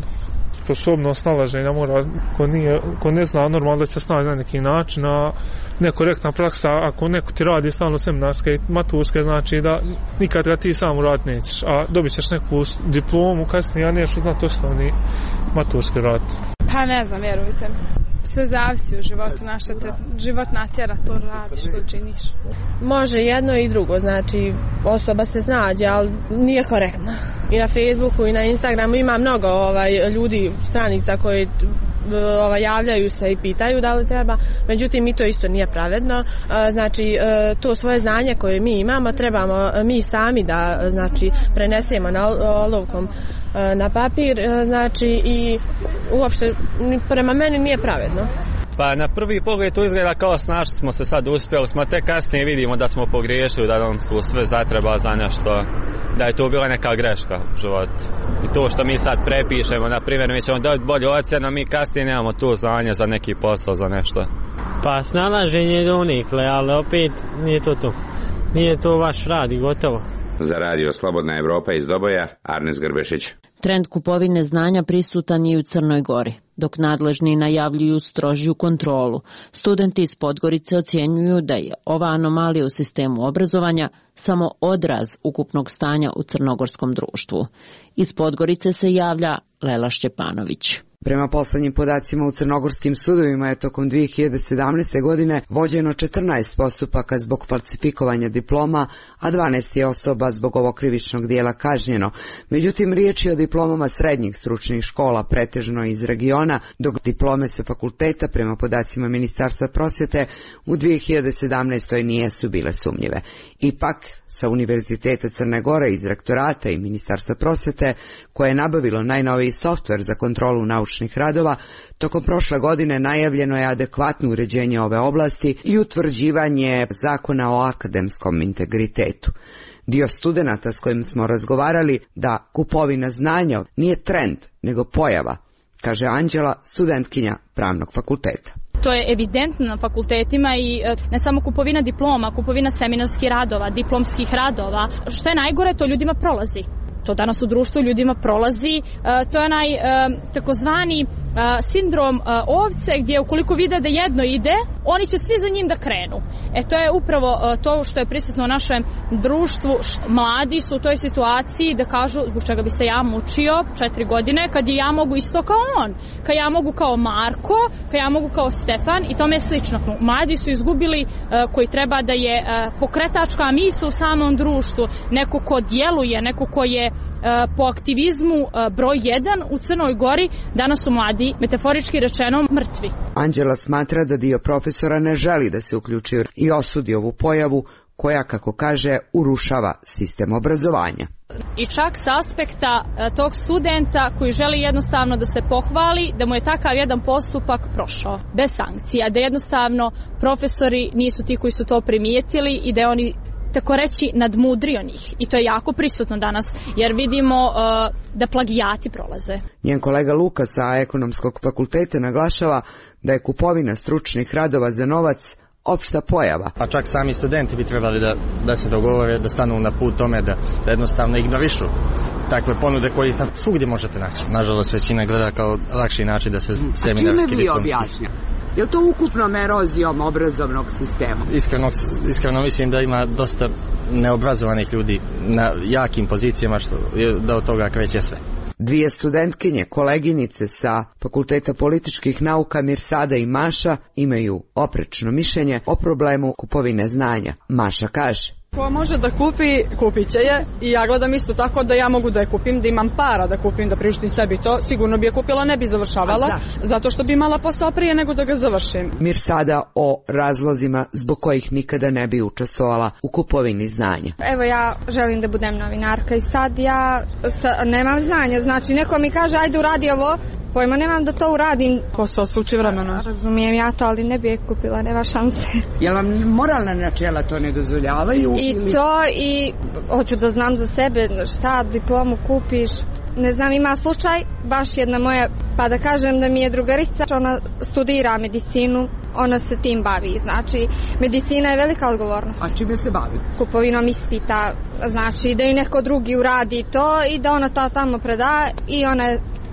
sposobnost snalaženja mora, ko, nije, ko ne zna normalno da će snaći na neki način, a nekorektna praksa, ako neko ti radi stalno seminarske i maturske, znači da nikad ga ti sam uraditi nećeš, a dobit ćeš neku diplomu kasnije, a nećeš znati osnovni maturski rad. Pa ne znam, vjerujte mi. Sve zavisi u životu naše, te život natjera to radiš, to činiš. Može jedno i drugo, znači osoba se snađe, ali nije korektno. I na Facebooku i na Instagramu ima mnogo ovaj, ljudi stranica koji ovaj, javljaju se i pitaju da li treba, međutim i to isto nije pravedno. Znači to svoje znanje koje mi imamo trebamo mi sami da znači prenesemo na olovkom na papir, znači i uopšte prema meni nije pravedno. Pa na prvi pogled to izgleda kao snašli smo se sad uspjeli, smo tek kasnije vidimo da smo pogriješili, da nam tu sve zatreba za nešto, da je to bila neka greška u životu. I to što mi sad prepišemo, na primjer, mi ćemo dati bolju ocjenu, mi kasnije nemamo to znanje za neki posao, za nešto. Pa snalaženje je donikle, ali opet nije to to. Nije to vaš rad i gotovo. Za radio Slobodna Evropa iz Doboja, Arnes Grbešić. Trend kupovine znanja prisutan je i u Crnoj Gori, dok nadležni najavljuju strožiju kontrolu. Studenti iz Podgorice ocjenjuju da je ova anomalija u sistemu obrazovanja samo odraz ukupnog stanja u crnogorskom društvu. Iz Podgorice se javlja Lela Šćepanović. Prema poslednjim podacima u crnogorskim sudovima je tokom dvije hiljade sedamnaeste. godine vođeno četrnaest postupaka zbog falsifikovanja diploma, a dvanaest je osoba zbog ovog krivičnog dijela kažnjeno. Međutim, riječ je o diplomama srednjih stručnih škola, pretežno iz regiona, dok diplome sa fakulteta, prema podacima Ministarstva prosvjete, u dvije hiljade sedamnaestoj. nijesu bile sumnjive. Ipak, sa Univerziteta Crne Gore iz rektorata i Ministarstva prosvjete, koje je nabavilo najnoviji softver za kontrolu naučnih radova, tokom prošle godine najavljeno je adekvatno uređenje ove oblasti i utvrđivanje zakona o akademskom integritetu. Dio studenata s kojim smo razgovarali da kupovina znanja nije trend, nego pojava, kaže Anđela, studentkinja pravnog fakulteta. To je evidentno na fakultetima i ne samo kupovina diploma, kupovina seminarskih radova, diplomskih radova. Što je najgore, to ljudima prolazi. To danas u društvu ljudima prolazi. To je onaj takozvani sindrom ovce gdje ukoliko vide da jedno ide, oni će svi za njim da krenu. E to je upravo to što je prisutno u našem društvu. Mladi su u toj situaciji da kažu zbog čega bi se ja mučio četiri godine kad je ja mogu isto kao on, kad ja mogu kao Marko, kad ja mogu kao Stefan i tome slično. Mladi su izgubili koji treba da je pokretačka misao u samom društvu, neko ko djeluje, neko ko je po aktivizmu broj jedan u Crnoj Gori. Danas su mladi, metaforički rečeno, mrtvi. Anđela smatra da dio profesora ne želi da se uključi i osudi ovu pojavu koja, kako kaže, urušava sistem obrazovanja. I čak s aspekta tog studenta koji želi jednostavno da se pohvali da mu je takav jedan postupak prošao bez sankcija, da jednostavno profesori nisu ti koji su to primijetili i da oni tako reći nadmudrio njih. I to je jako prisutno danas, jer vidimo uh, da plagijati prolaze. Njen kolega Luka sa Ekonomskog fakulteta naglašava da je kupovina stručnih radova za novac opšta pojava. Pa čak sami studenti bi trebali da, da se dogovore, da stanu na put tome, da, da jednostavno ignorišu takve ponude koje tam svugdje možete naći. Nažalost, većina gleda kao lakši način da se seminarski diplomski. Je li to ukupnom erozijom obrazovnog sistema? Iskreno, iskreno mislim da ima dosta neobrazovanih ljudi na jakim pozicijama, što da od toga kreće sve. Dvije studentkinje, koleginice sa Fakulteta političkih nauka Mirsada i Maša imaju oprečno mišljenje o problemu kupovine znanja. Maša kaže: ko može da kupi, kupit će je i ja gledam isto tako da ja mogu da je kupim, da imam para da kupim, da priuštim sebi to, sigurno bi je kupila, ne bi završavala, zato što bi imala posao prije nego da ga završim. Mirsada o razlozima zbog kojih nikada ne bi učestvovala u kupovini znanja. Evo ja želim da budem novinarka i sad ja sa, nemam znanja, znači neko mi kaže ajde uradi ovo, pojma nemam da to uradim. Posao se uči vremenom. Razumijem ja to, ali ne bi je kupila, nema šanse. Jel vam moralna načela to ne dozvoljavaju? I ili... to i hoću da znam za sebe šta diplomu kupiš. Ne znam, ima slučaj, baš jedna moja, pa da kažem da mi je drugarica, ona studira medicinu, ona se tim bavi, znači medicina je velika odgovornost. A čime se bavi? Kupovinom ispita, znači da ju neko drugi uradi to i da ona to tamo preda i ona je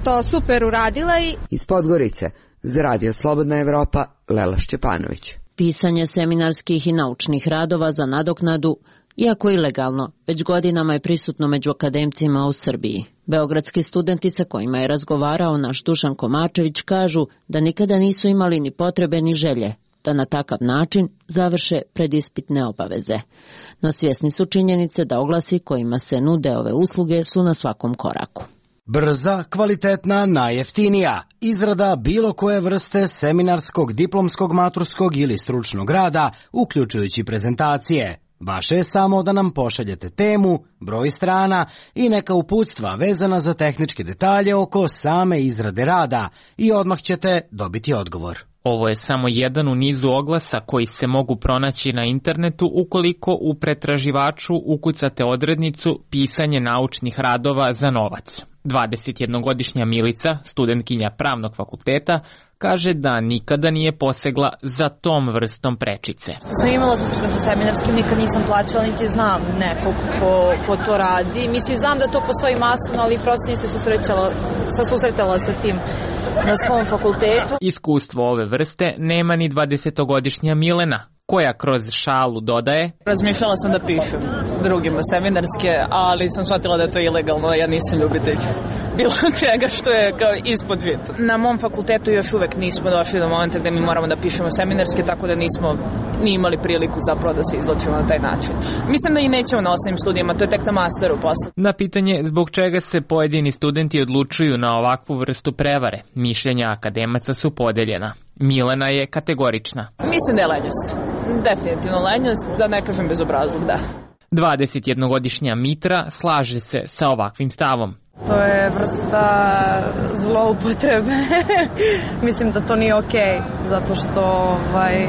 to super uradila. I... Iz Podgorice, za Radio Slobodna Evropa, Lela Šćepanović. Pisanje seminarskih i naučnih radova za nadoknadu, iako ilegalno, već godinama je prisutno među akademcima u Srbiji. Beogradski studenti sa kojima je razgovarao naš Dušan Komarčević kažu da nikada nisu imali ni potrebe ni želje da na takav način završe predispitne obaveze. No svjesni su činjenice da oglasi kojima se nude ove usluge su na svakom koraku. Brza, kvalitetna, najjeftinija. Izrada bilo koje vrste seminarskog, diplomskog, maturskog ili stručnog rada, uključujući prezentacije. Vaše je samo da nam pošaljete temu, broj strana i neka uputstva vezana za tehničke detalje oko same izrade rada i odmah ćete dobiti odgovor. Ovo je samo jedan u nizu oglasa koji se mogu pronaći na internetu ukoliko u pretraživaču ukucate odrednicu pisanje naučnih radova za novac. dvadesetjednogodišnja Milica, studentkinja pravnog fakulteta, kaže da nikada nije posegla za tom vrstom prečice. Sam imala susreta sa seminarskim, nikad nisam plaćala, niti znam nekog ko, ko to radi. Mislim, znam da to postoji masovno, ali prosto nisam susretala, sam susretala sa tim na svom fakultetu. Iskustvo ove vrste nema ni dvadesetogodišnja Milena, koja kroz šalu dodaje: Razmišljala sam da pišem drugima seminarske, ali sam shvatila da je to ilegalno, ja nisam ljubitelj bilo čega što je kao ispod žita. Na mom fakultetu još uvek nismo došli do momenta gde mi moramo da pišemo seminarske, tako da nismo ni imali priliku zapravo da se izlačimo na taj način. Mislim da i nećemo na osnovnim studijama, to je tek na masteru posle. Na pitanje zbog čega se pojedini studenti odlučuju na ovakvu vrstu prevare, mišljenja akademaca su podeljena. Milena je kategorična. Mislim da je lenjost. Definitivno lenjost, da ne kažem bezobrazluk, da. dvadesetjednogodišnja Mitra slaže se sa ovakvim stavom. To je vrsta zloupotrebe. Mislim da to nije okej, zato što ovaj,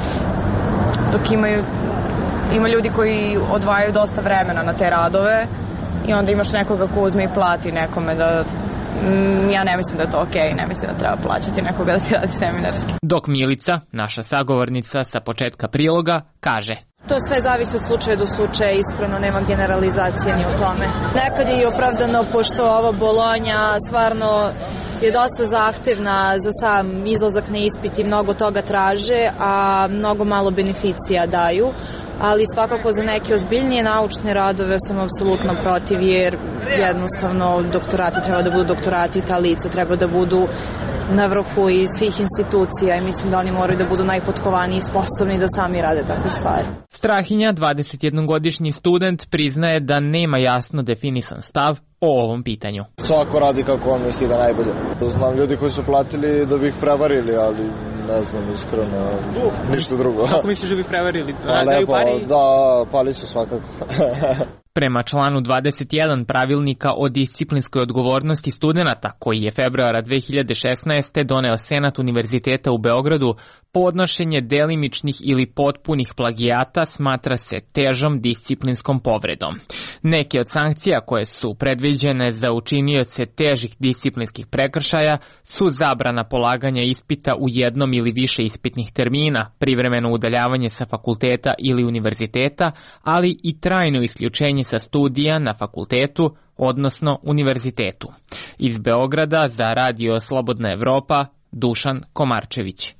dok imaju, ima ljudi koji odvajaju dosta vremena na te radove i onda imaš nekoga ko uzme i plati nekome da... Ja ne mislim da je to okej, ne mislim da treba plaćati nekoga da ti radi seminarski. Dok Milica, naša sagovornica sa početka priloga, kaže: To sve zavisi od slučaja do slučaja, iskreno nema generalizacije ni u tome. Nekad je i opravdano, pošto ova Bolonja stvarno je dosta zahtevna za sam izlazak na ispit i mnogo toga traže, a mnogo malo beneficija daju, ali svakako za neke ozbiljnije naučne radove sam apsolutno protiv, jer jednostavno doktorati treba da budu doktorati, ta lica treba da budu na vrhu i svih institucija i mislim da oni moraju da budu najpotkovaniji i sposobni da sami rade takve stvari. Strahinja, dvadesetjednogodišnji student, priznaje da nema jasno definisan stav o ovom pitanju. Svako radi kako on misli da najbolje. Znam ljudi koji su platili da bi ih prevarili, ali ne znam iskreno, ništa drugo. Kako misliš da bi prevarili? Da, daju pari? Da, pali su svakako. Prema članu dvadeset jedan pravilnika o disciplinskoj odgovornosti studenata, koji je februara dve hiljade šesnaeste. doneo Senat Univerziteta u Beogradu, podnošenje delimičnih ili potpunih plagijata smatra se težom disciplinskom povredom. Neke od sankcija koje su predviđene za učinioce težih disciplinskih prekršaja su zabrana polaganja ispita u jednom ili više ispitnih termina, privremeno udaljavanje sa fakulteta ili univerziteta, ali i trajno isključenje sa studija na fakultetu, odnosno univerzitetu. Iz Beograda za Radio Slobodna Evropa, Dušan Komarčević.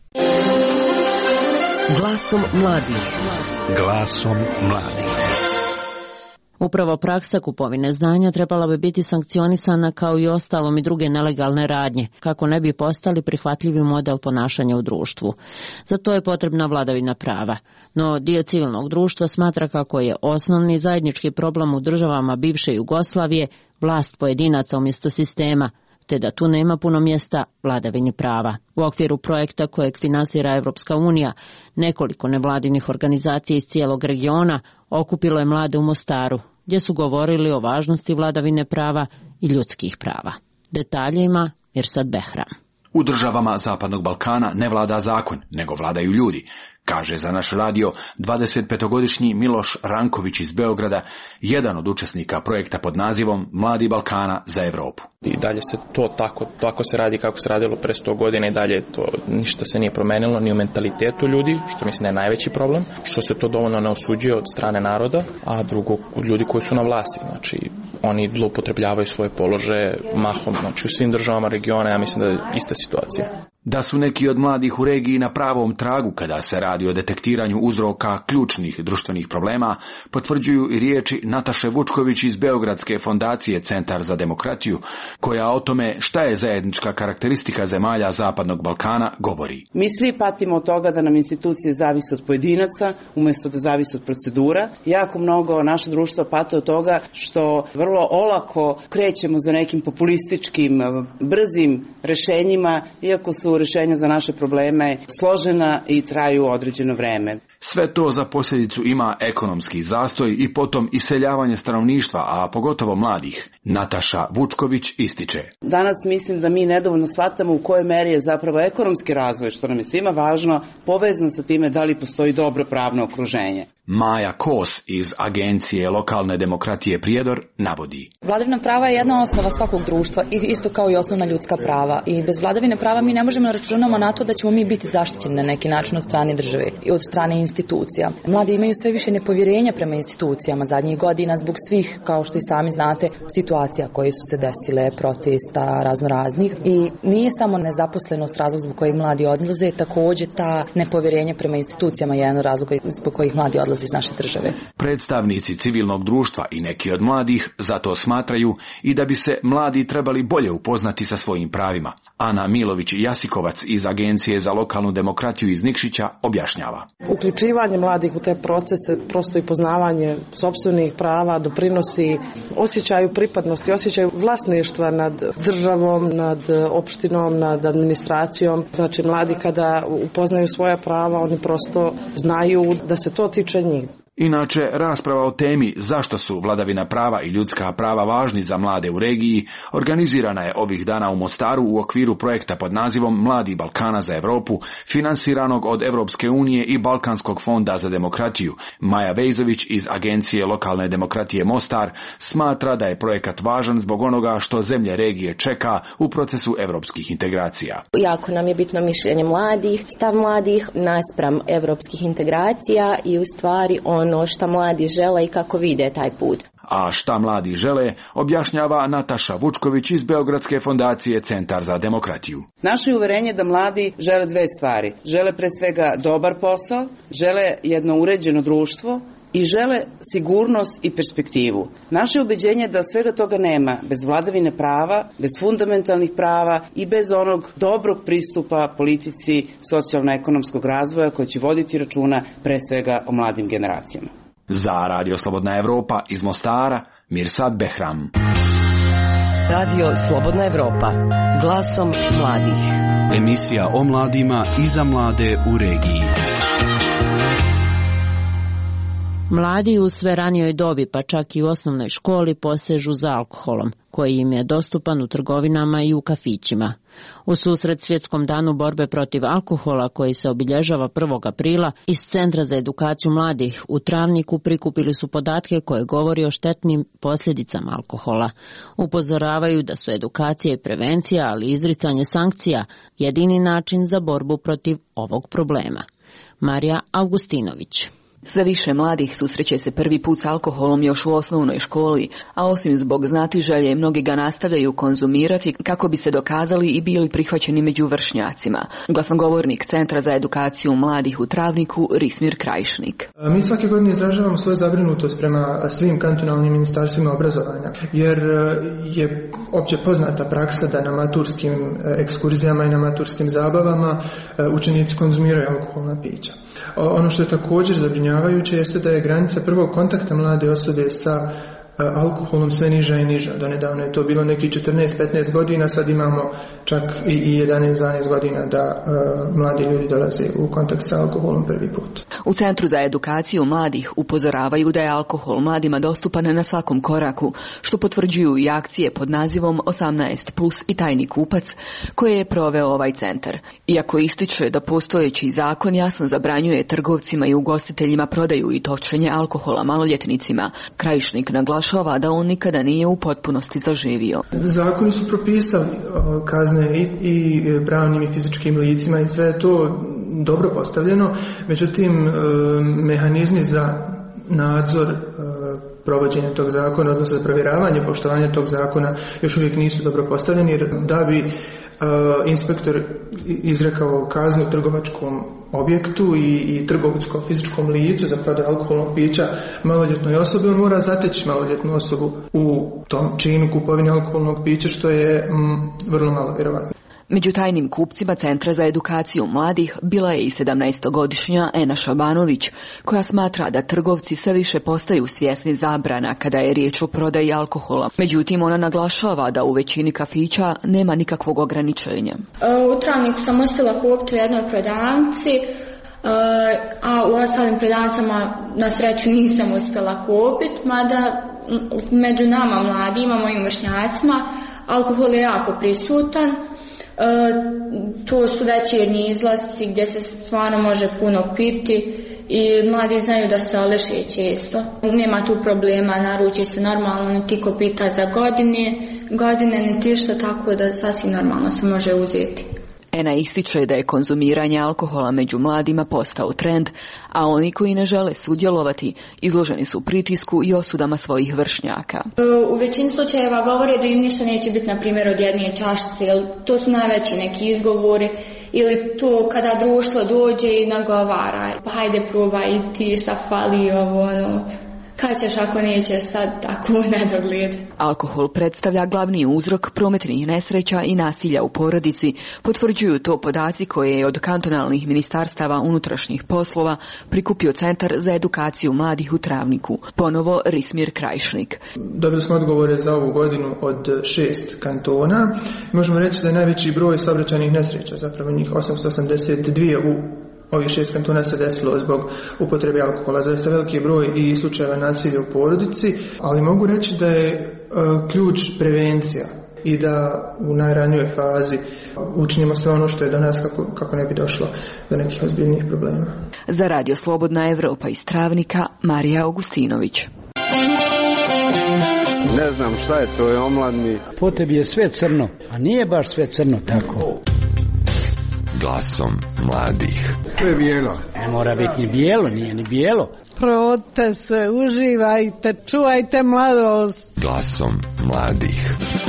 Glasom mladih. Glasom mladih. Upravo praksa kupovine znanja trebala bi biti sankcionisana kao i ostalom i druge nelegalne radnje, kako ne bi postali prihvatljivi model ponašanja u društvu. Za to je potrebna vladavina prava. No dio civilnog društva smatra kako je osnovni zajednički problem u državama bivše Jugoslavije vlast pojedinaca umjesto sistema, te da tu nema puno mjesta vladavini prava. U okviru projekta kojeg finansira Evropska unija, nekoliko nevladinih organizacija iz cijelog regiona okupilo je mlade u Mostaru, gdje su govorili o važnosti vladavine prava i ljudskih prava. Detalje ima Mirsad Behram. U državama Zapadnog Balkana ne vlada zakon, nego vladaju ljudi. kaže za naš radio dvadesetpetogodišnji Miloš Ranković iz Beograda, jedan od učesnika projekta pod nazivom Mladi Balkana za Evropu. I dalje se to tako, tako se radi kako se radilo pre sto godina i dalje to ništa se nije promenilo ni u mentalitetu ljudi, što mislim da je najveći problem, što se to dovoljno ne osuđuje od strane naroda, a drugo od ljudi koji su na vlasti, znači oni zloupotrebljavaju svoje položaje mahom, znači u svim državama regiona, ja mislim da je ista situacija. Da su neki od mladih u regiji na pravom tragu kada se radi o detektiranju uzroka ključnih društvenih problema, potvrđuju i riječi Nataše Vučković iz Beogradske fondacije Centar za demokratiju, koja o tome šta je zajednička karakteristika zemalja Zapadnog Balkana govori. Mi svi patimo od toga da nam institucije zavise od pojedinaca, umjesto da zavise od procedura. Jako mnogo naše društvo pate od toga što vrlo olako krećemo za nekim populističkim, brzim rešenjima, iako su rješenja za naše probleme složena i traju određeno vreme. Sve to za posljedicu ima ekonomski zastoj i potom iseljavanje stanovništva, a pogotovo mladih. Nataša Vučković ističe. Danas mislim da mi nedovoljno shvatamo u kojoj meri je zapravo ekonomski razvoj, što nam je svima važno, povezan sa time da li postoji dobro pravno okruženje. Maja Kos iz Agencije lokalne demokratije Prijedor navodi. Vladavina prava je jedna osnova svakog društva, isto kao i osnovna ljudska prava. I bez vladavine prava mi ne možemo da računamo na to da ćemo mi biti zaštićeni na neki način od strane države i od strane institucija. Mladi imaju sve više nepovjerenja prema institucijama zadnjih godina zbog svih, kao što i sami znate, situacija koje su se desile, protesta, razno raznih. I nije samo nezaposlenost razlog zbog kojih mladi odlaze, također ta nepovjerenje prema institucijama je jedan razlog zbog kojih mladi odlaze iz naše države. Predstavnici civilnog društva i neki od mladih zato smatraju i da bi se mladi trebali bolje upoznati sa svojim pravima. Ana Milović-Jasikovac iz Agencije za lokalnu demokratiju iz Nikšića objašnjava. Uključivanje mladih u te procese, prosto i poznavanje sopstvenih prava doprinosi osjećaju pripadnosti, osjećaju vlasništva nad državom, nad opštinom, nad administracijom. Znači mladi kada upoznaju svoja prava, oni prosto znaju da se to tiče njih. Inače, rasprava o temi zašto su vladavina prava i ljudska prava važni za mlade u regiji organizirana je ovih dana u Mostaru u okviru projekta pod nazivom Mladi Balkana za Evropu, finansiranog od Evropske unije i Balkanskog fonda za demokratiju. Maja Vejzović iz Agencije lokalne demokratije Mostar smatra da je projekat važan zbog onoga što zemlje regije čeka u procesu evropskih integracija. Jako nam je bitno mišljenje mladih, stav mladih naspram evropskih integracija i u stvari on ono šta mladi žele i kako vide taj put. A šta mladi žele, objašnjava Nataša Vučković iz Beogradske fondacije Centar za demokratiju. Naše je uverenje da mladi žele dve stvari. Žele pre svega dobar posao, žele jedno uređeno društvo i žele sigurnost i perspektivu. Naše ubeđenje je da svega toga nema bez vladavine prava, bez fundamentalnih prava i bez onog dobrog pristupa politici socijalno-ekonomskog razvoja koji će voditi računa pre svega o mladim generacijama. Za Radio Slobodna Evropa iz Mostara, Mirsad Behram. Radio Slobodna Evropa, glasom mladih. Emisija o mladima i za mlade u regiji. Mladi u sve ranijoj dobi, pa čak i u osnovnoj školi, posežu za alkoholom, koji im je dostupan u trgovinama i u kafićima. U susret Svjetskom danu borbe protiv alkohola, koji se obilježava prvog aprila, iz Centra za edukaciju mladih u Travniku prikupili su podatke koje govori o štetnim posljedicama alkohola. Upozoravaju da su edukacija i prevencija, ali i izricanje sankcija jedini način za borbu protiv ovog problema. Marija Augustinović. Sve više mladih susreće se prvi put s alkoholom još u osnovnoj školi, a osim zbog znatiželje, mnogi ga nastavljaju konzumirati kako bi se dokazali i bili prihvaćeni među vršnjacima. Glasnogovornik Centra za edukaciju mladih u Travniku, Rismir Krajišnik. Mi svake godine izražavamo svoju zabrinutost prema svim kantonalnim ministarstvima obrazovanja, jer je opće poznata praksa da na maturskim ekskurzijama i na maturskim zabavama učenici konzumiraju alkoholna pića. Ono što je također zabrinjavajuće jeste da je granica prvog kontakta mlade osobe sa alkoholom sve niža i niža. Donedavno je to bilo neki četrnaest petnaest godina, sad imamo čak i jedanaest dvanaest godina da uh, mladi ljudi dolaze u kontakt sa alkoholom prvi put. U Centru za edukaciju mladih upozoravaju da je alkohol mladima dostupan na svakom koraku, što potvrđuju i akcije pod nazivom osamnaest plus i tajni kupac koje je proveo ovaj centar. Iako ističe da postojeći zakon jasno zabranjuje trgovcima i ugostiteljima prodaju i točenje alkohola maloljetnicima, Krajišnik naglašava da on nikada nije u potpunosti zaživio. Zakoni su propisali kazne i, i pravnim i fizičkim licima i sve je to dobro postavljeno, međutim mehanizmi za nadzor provođenja tog zakona, odnosno za provjeravanje poštovanja tog zakona još uvijek nisu dobro postavljeni, jer da bi inspektor izrekao kaznu trgovačkom objektu i, i trgovskom fizičkom licu za prodaju alkoholnog pića maloljetnoj osobi, on mora zateći maloljetnu osobu u tom činu kupovine alkoholnog pića, što je mm, vrlo malo vjerovatno. Među tajnim kupcima Centra za edukaciju mladih bila je i sedamnaestogodišnja Ena Šabanović, koja smatra da trgovci sve više postaju svjesni zabrana kada je riječ o prodaji alkohola. Međutim, ona naglašava da u većini kafića nema nikakvog ograničenja. U Travniku sam uspjela kupiti u jednoj prodavnici, a u ostalim prodavnicama na sreću nisam uspjela kupiti, mada među nama mladima, mojim vršnjacima, alkohol je jako prisutan. E, to su večernji izlasci gdje se stvarno može puno piti i mladi znaju da se aleše često. Nema tu problema, naruči se normalno, niti ko pita za godine, godine niti što, tako da sasvim normalno se može uzeti. Ena ističe da je konzumiranje alkohola među mladima postao trend, a oni koji ne žele sudjelovati izloženi su pritisku i osudama svojih vršnjaka. U većini slučajeva govore da im ništa neće biti, na primjer, od jedne čašice, jer to su najveći neki izgovori, ili to kada društvo dođe i nagovara, pa hajde probaj i ti šta fali, ovo, ono, kad ćeš ako nećeš sad tako nedogled. Alkohol predstavlja glavni uzrok prometnih nesreća i nasilja u porodici, potvrđuju to podaci koje je od kantonalnih ministarstava unutrašnjih poslova prikupio Centar za edukaciju mladih u Travniku. Ponovo Rismir Krajišnik. Dobili smo odgovore za ovu godinu od šest kantona. Možemo reći da je najveći broj saobraćajnih nesreća, zapravo njih osamsto osamdeset dvije u ovih šest kantona se desilo zbog upotrebe alkohola. Zaista veliki je broj i slučajeva nasilja u porodici, ali mogu reći da je uh, ključ prevencija i da u najranijoj fazi učinimo sve ono što je do nas kako, kako ne bi došlo do nekih ozbiljnih problema. Za Radio Slobodna Evropa iz Travnika, Marija Augustinović. Ne znam šta je to, je omladni. Po tebi je sve crno, a nije baš sve crno tako. Glasom mladih. To je bijelo. Ne mora biti ni bijelo, nije ni bijelo. Provodite se, uživajte, čuvajte mladost. Glasom mladih.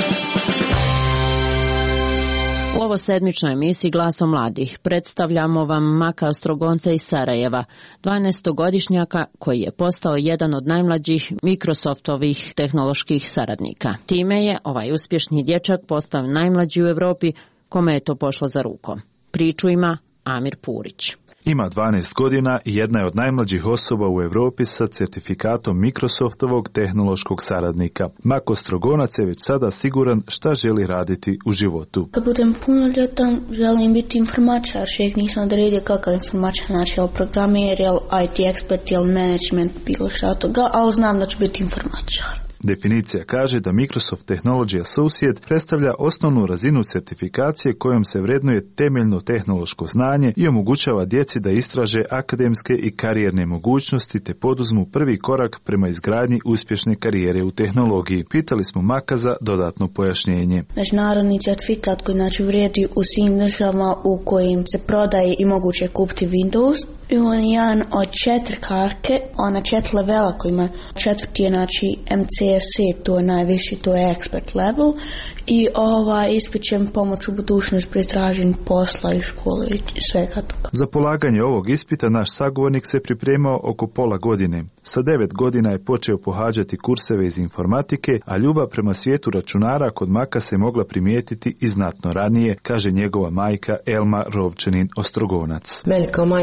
U ovo sedmičnoj emisiji Glasom mladih predstavljamo vam Maka Ostrogonca iz Sarajeva, dvanaestogodišnjaka koji je postao jedan od najmlađih Microsoftovih tehnoloških saradnika. Time je ovaj uspješni dječak postao najmlađi u Europi kome je to pošlo za rukom. Priču ima Amir Purić. Ima dvanaest godina i jedna je od najmlađih osoba u Europi sa certifikatom Microsoftovog tehnološkog saradnika. Mako Ostrogonac je već sada siguran šta želi raditi u životu. Kad budem punoljetan, želim biti informačar. Šek nisam odredio kakav informačar, znači jel programer, jel I T ekspert, jel management, bilo šta toga, ali znam da ću biti informačar. Definicija kaže da Microsoft Technology Associate predstavlja osnovnu razinu certifikacije kojom se vrednuje temeljno tehnološko znanje i omogućava djeci da istraže akademske i karijerne mogućnosti te poduzmu prvi korak prema izgradnji uspješne karijere u tehnologiji. Pitali smo Maka za dodatno pojašnjenje. Međunarodni certifikat koji znači vrijedi u svim državama u kojim se prodaje i moguće kupiti Windows. I on je jedan od četiri karke, ona četiri levela koji ima. Četvrti je znači M C S E, to je najviši, to je expert level. I ovaj ispit će pomoći u budućnosti pri traženju posla i škole i svega toga. Za polaganje ovog ispita naš sagovornik se pripremao oko pola godine. Sa devet godina je počeo pohađati kurseve iz informatike, a ljubav prema svijetu računara kod Maka se mogla primijetiti i znatno ranije, kaže njegova majka Elma Rovčanin Ostrogonac. Meni kao majci je bilo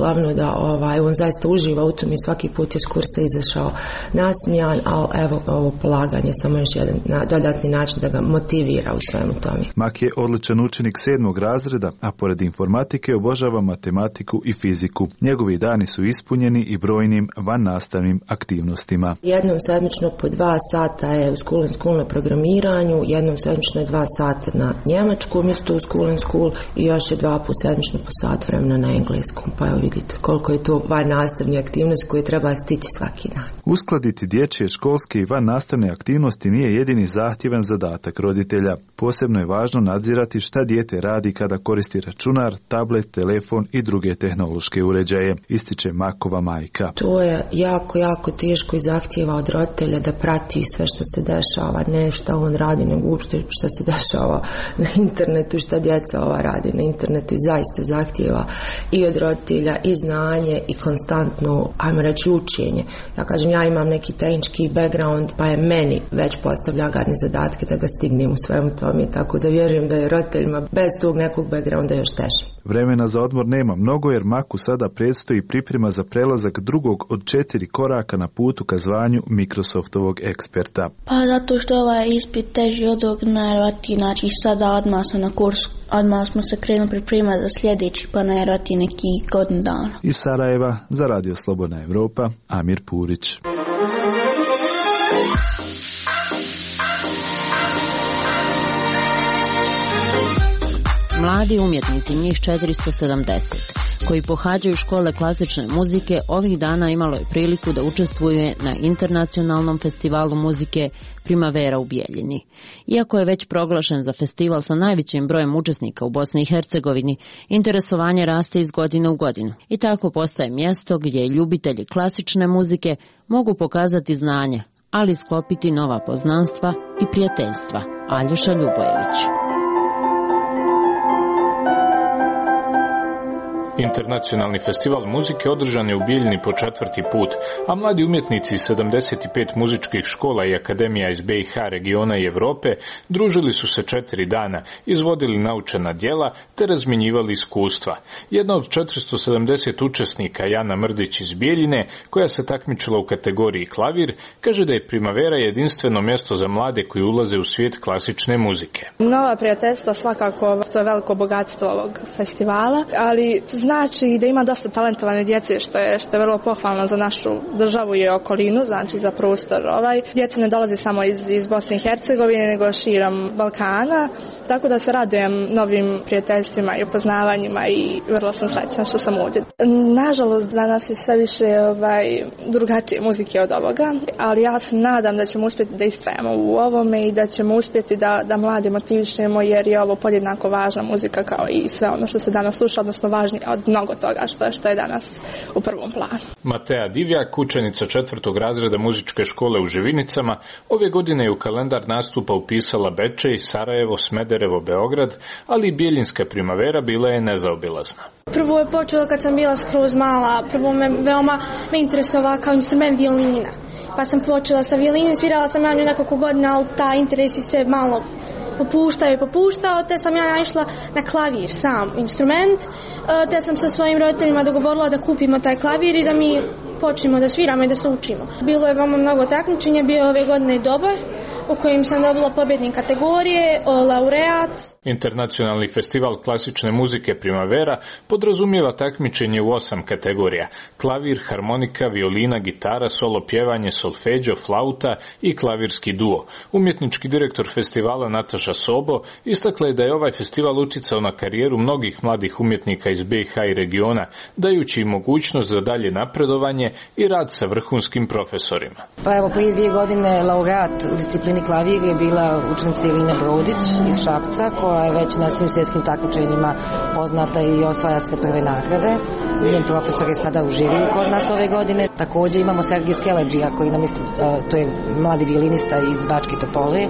glavno da ovaj, on zaista uživa u tom i svaki put je s kursa izašao nasmijan, a evo ovo polaganje samo još jedan na, dodatni način da ga motivira u svemu tome. Mak je odličan učenik sedmog razreda, a pored informatike obožava matematiku i fiziku. Njegovi dani su ispunjeni i brojnim vannastavnim aktivnostima. Jednom sedmično po dva sata je u School and School na programiranju, jednom sedmično je dva sata na njemačkom isto u School and School i još je dva put sedmično po sat vremena na engleskom. Pa evo vidite koliko je to vannastavne aktivnosti koje treba stići svaki dan. Uskladiti dječje školske i vannastavne aktivnosti nije jedini zahtjevan zadatak roditelja. Posebno je važno nadzirati šta dijete radi kada koristi računar, tablet, telefon i druge tehnološke uređaje, ističe Makova majka. To je jako, jako teško i zahtjeva od roditelja da prati sve što se dešava, ne šta on radi, nego uopšte što se dešava na internetu, šta djeca ova radi na internetu i zaista zahtjeva i od roditelja i znanje i konstantno, ajmo reći, učenje. Ja kažem, ja imam neki tehnički background, pa je meni već postavlja gadne zadatke da ga stignem u svemu tome, tako da vjerujem da je roditeljima bez tog nekog backgrounda još teže. Vremena za odmor nema mnogo jer Maku sada predstoji priprema za prelazak drugog od četiri koraka na putu ka zvanju Microsoftovog eksperta. Pa zato što ovaj ispit teži od ovog najvjerojatnije, znači sada odmah smo na kursu, odmah smo se krenuli pripremati za sljedeći, pa najvjerojatnije neki godin dana. Iz Sarajeva za Radio Slobodna Evropa, Amir Purić. Mladi umjetnici, njih četiristo sedamdeset, koji pohađaju škole klasične muzike, ovih dana imalo je priliku da učestvuje na internacionalnom festivalu muzike Primavera u Bijeljini. Iako je već proglašen za festival sa najvećim brojem učesnika u Bosni i Hercegovini, interesovanje raste iz godine u godinu. I tako postaje mjesto gdje ljubitelji klasične muzike mogu pokazati znanje, ali sklopiti nova poznanstva i prijateljstva. Aljoša Ljubojević. Internacionalni festival muzike održan je u Bijeljini po četvrti put, a mladi umjetnici iz sedamdeset pet muzičkih škola i akademija iz B i H regiona i Evrope družili su se četiri dana, izvodili naučena djela te razmjenjivali iskustva. Jedna od četiristo sedamdeset učesnika, Jana Mrdić iz Bijeljine, koja se takmičila u kategoriji klavir, kaže da je Primavera jedinstveno mjesto za mlade koji ulaze u svijet klasične muzike. Nova prijateljstva svakako, to je veliko bogatstvo ovog festivala, ali znači da ima dosta talentovane djece, što je, što je vrlo pohvalno za našu državu i okolinu, znači za prostor ovaj. Djeca ne dolaze samo iz, iz Bosne i Hercegovine, nego širom Balkana, tako da se radujem novim prijateljstvima i upoznavanjima i vrlo sam srećna što sam ovdje. Nažalost, danas je sve više ovaj, drugačije muzike od ovoga, ali ja se nadam da ćemo uspjeti da istrajemo u ovome i da ćemo uspjeti da, da mlade motivišemo, jer je ovo podjednako važna muzika kao i sve ono što se danas sluša, odnosno važni od mnogo toga što je, što je danas u prvom planu. Matea Divjak, učenica četvrtog razreda muzičke škole u Živinicama, ove godine je u kalendar nastupa upisala Bečej, Sarajevo, Smederevo, Beograd, ali i Bijeljinska Primavera bila je nezaobilazna. Prvo je počelo kad sam bila skroz mala, prvo me veoma me interesovala kao instrument violina. Pa sam počela sa violinom, svirala sam ja nju nekoliko godina, ali ta interes je sve malo popuštao i popuštao, te sam ja naišla na klavir, sam instrument, te sam sa svojim roditeljima dogovorila da kupimo taj klavir i da mi počnemo da sviramo i da se učimo. Bilo je veoma mnogo takmičenja, bio je ove godine dobar, u kojim sam dobila pobjednik kategorije, laureat. Internacionalni festival klasične muzike Primavera podrazumijeva takmičenje u osam kategorija: klavir, harmonika, violina, gitara, solo pjevanje, solfeđo, flauta i klavirski duo. Umjetnički direktor festivala Nataša Sobo istakla je da je ovaj festival utjecao na karijeru mnogih mladih umjetnika iz B i H i regiona, dajući im mogućnost za dalje napredovanje i rad sa vrhunskim profesorima. Pa evo, prije dvije godine laureat u disciplini klavir je bila učenica Irina Brodić iz Šapca, koja je već na svim svjetskim takmičenjima poznata i osvaja sve prve nagrade. Njen profesor je sada u žiriju kod nas ove godine. Također imamo Sergij Skeleđija, koji nam isto, to je mladi violinista iz Bačke Topole,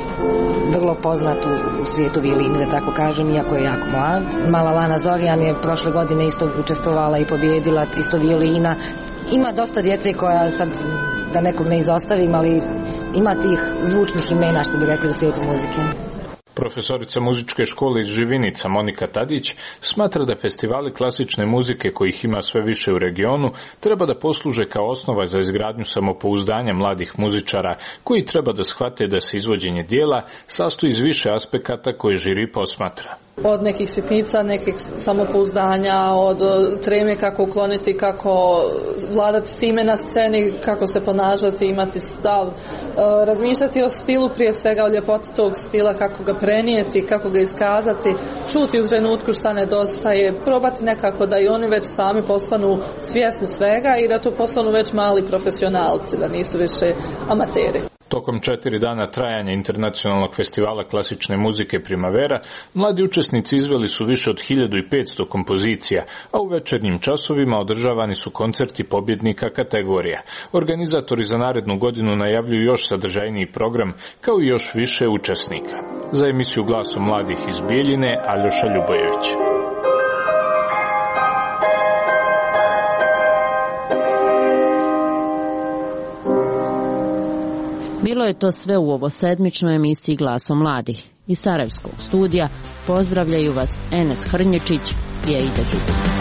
vrlo poznat u, u svijetu violine, da tako kažem, iako je jako mlad. Mala Lana Zorjan je prošle godine isto učestvovala i pobjedila, isto violina. Ima dosta djece koja sad, da nekog ne izostavim, ali ima tih zvučnih imena, što bi rekli, u svijetu muzike. Profesorica muzičke škole iz Živinica Monika Tadić smatra da festivali klasične muzike, kojih ima sve više u regionu, treba da posluže kao osnova za izgradnju samopouzdanja mladih muzičara, koji treba da shvate da se izvođenje dijela sastoji iz više aspekata koje žiri posmatra. Od nekih sitnica, nekih samopouzdanja, od treme kako ukloniti, kako vladati s time na sceni, kako se ponašati, imati stav, razmišljati o stilu, prije svega o ljepoti tog stila, kako ga prenijeti, kako ga iskazati, čuti u trenutku šta nedostaje, probati nekako da i oni već sami postanu svjesni svega i da to postanu već mali profesionalci, da nisu više amateri. Tokom četiri dana trajanja internacionalnog festivala klasične muzike Primavera, mladi učesnici izveli su više od hiljadu petsto kompozicija, a u večernjim časovima održavani su koncerti pobjednika kategorija. Organizatori za narednu godinu najavljuju još sadržajniji program, kao i još više učesnika. Za emisiju Glasom mladih iz Bijeljine, Aljoša Ljubojević. Bilo je to sve u ovosedmičnoj emisiji Glasom mladih. Iz Sarajevskog studija pozdravljaju vas Enes Hrnječić i Aida Đukić.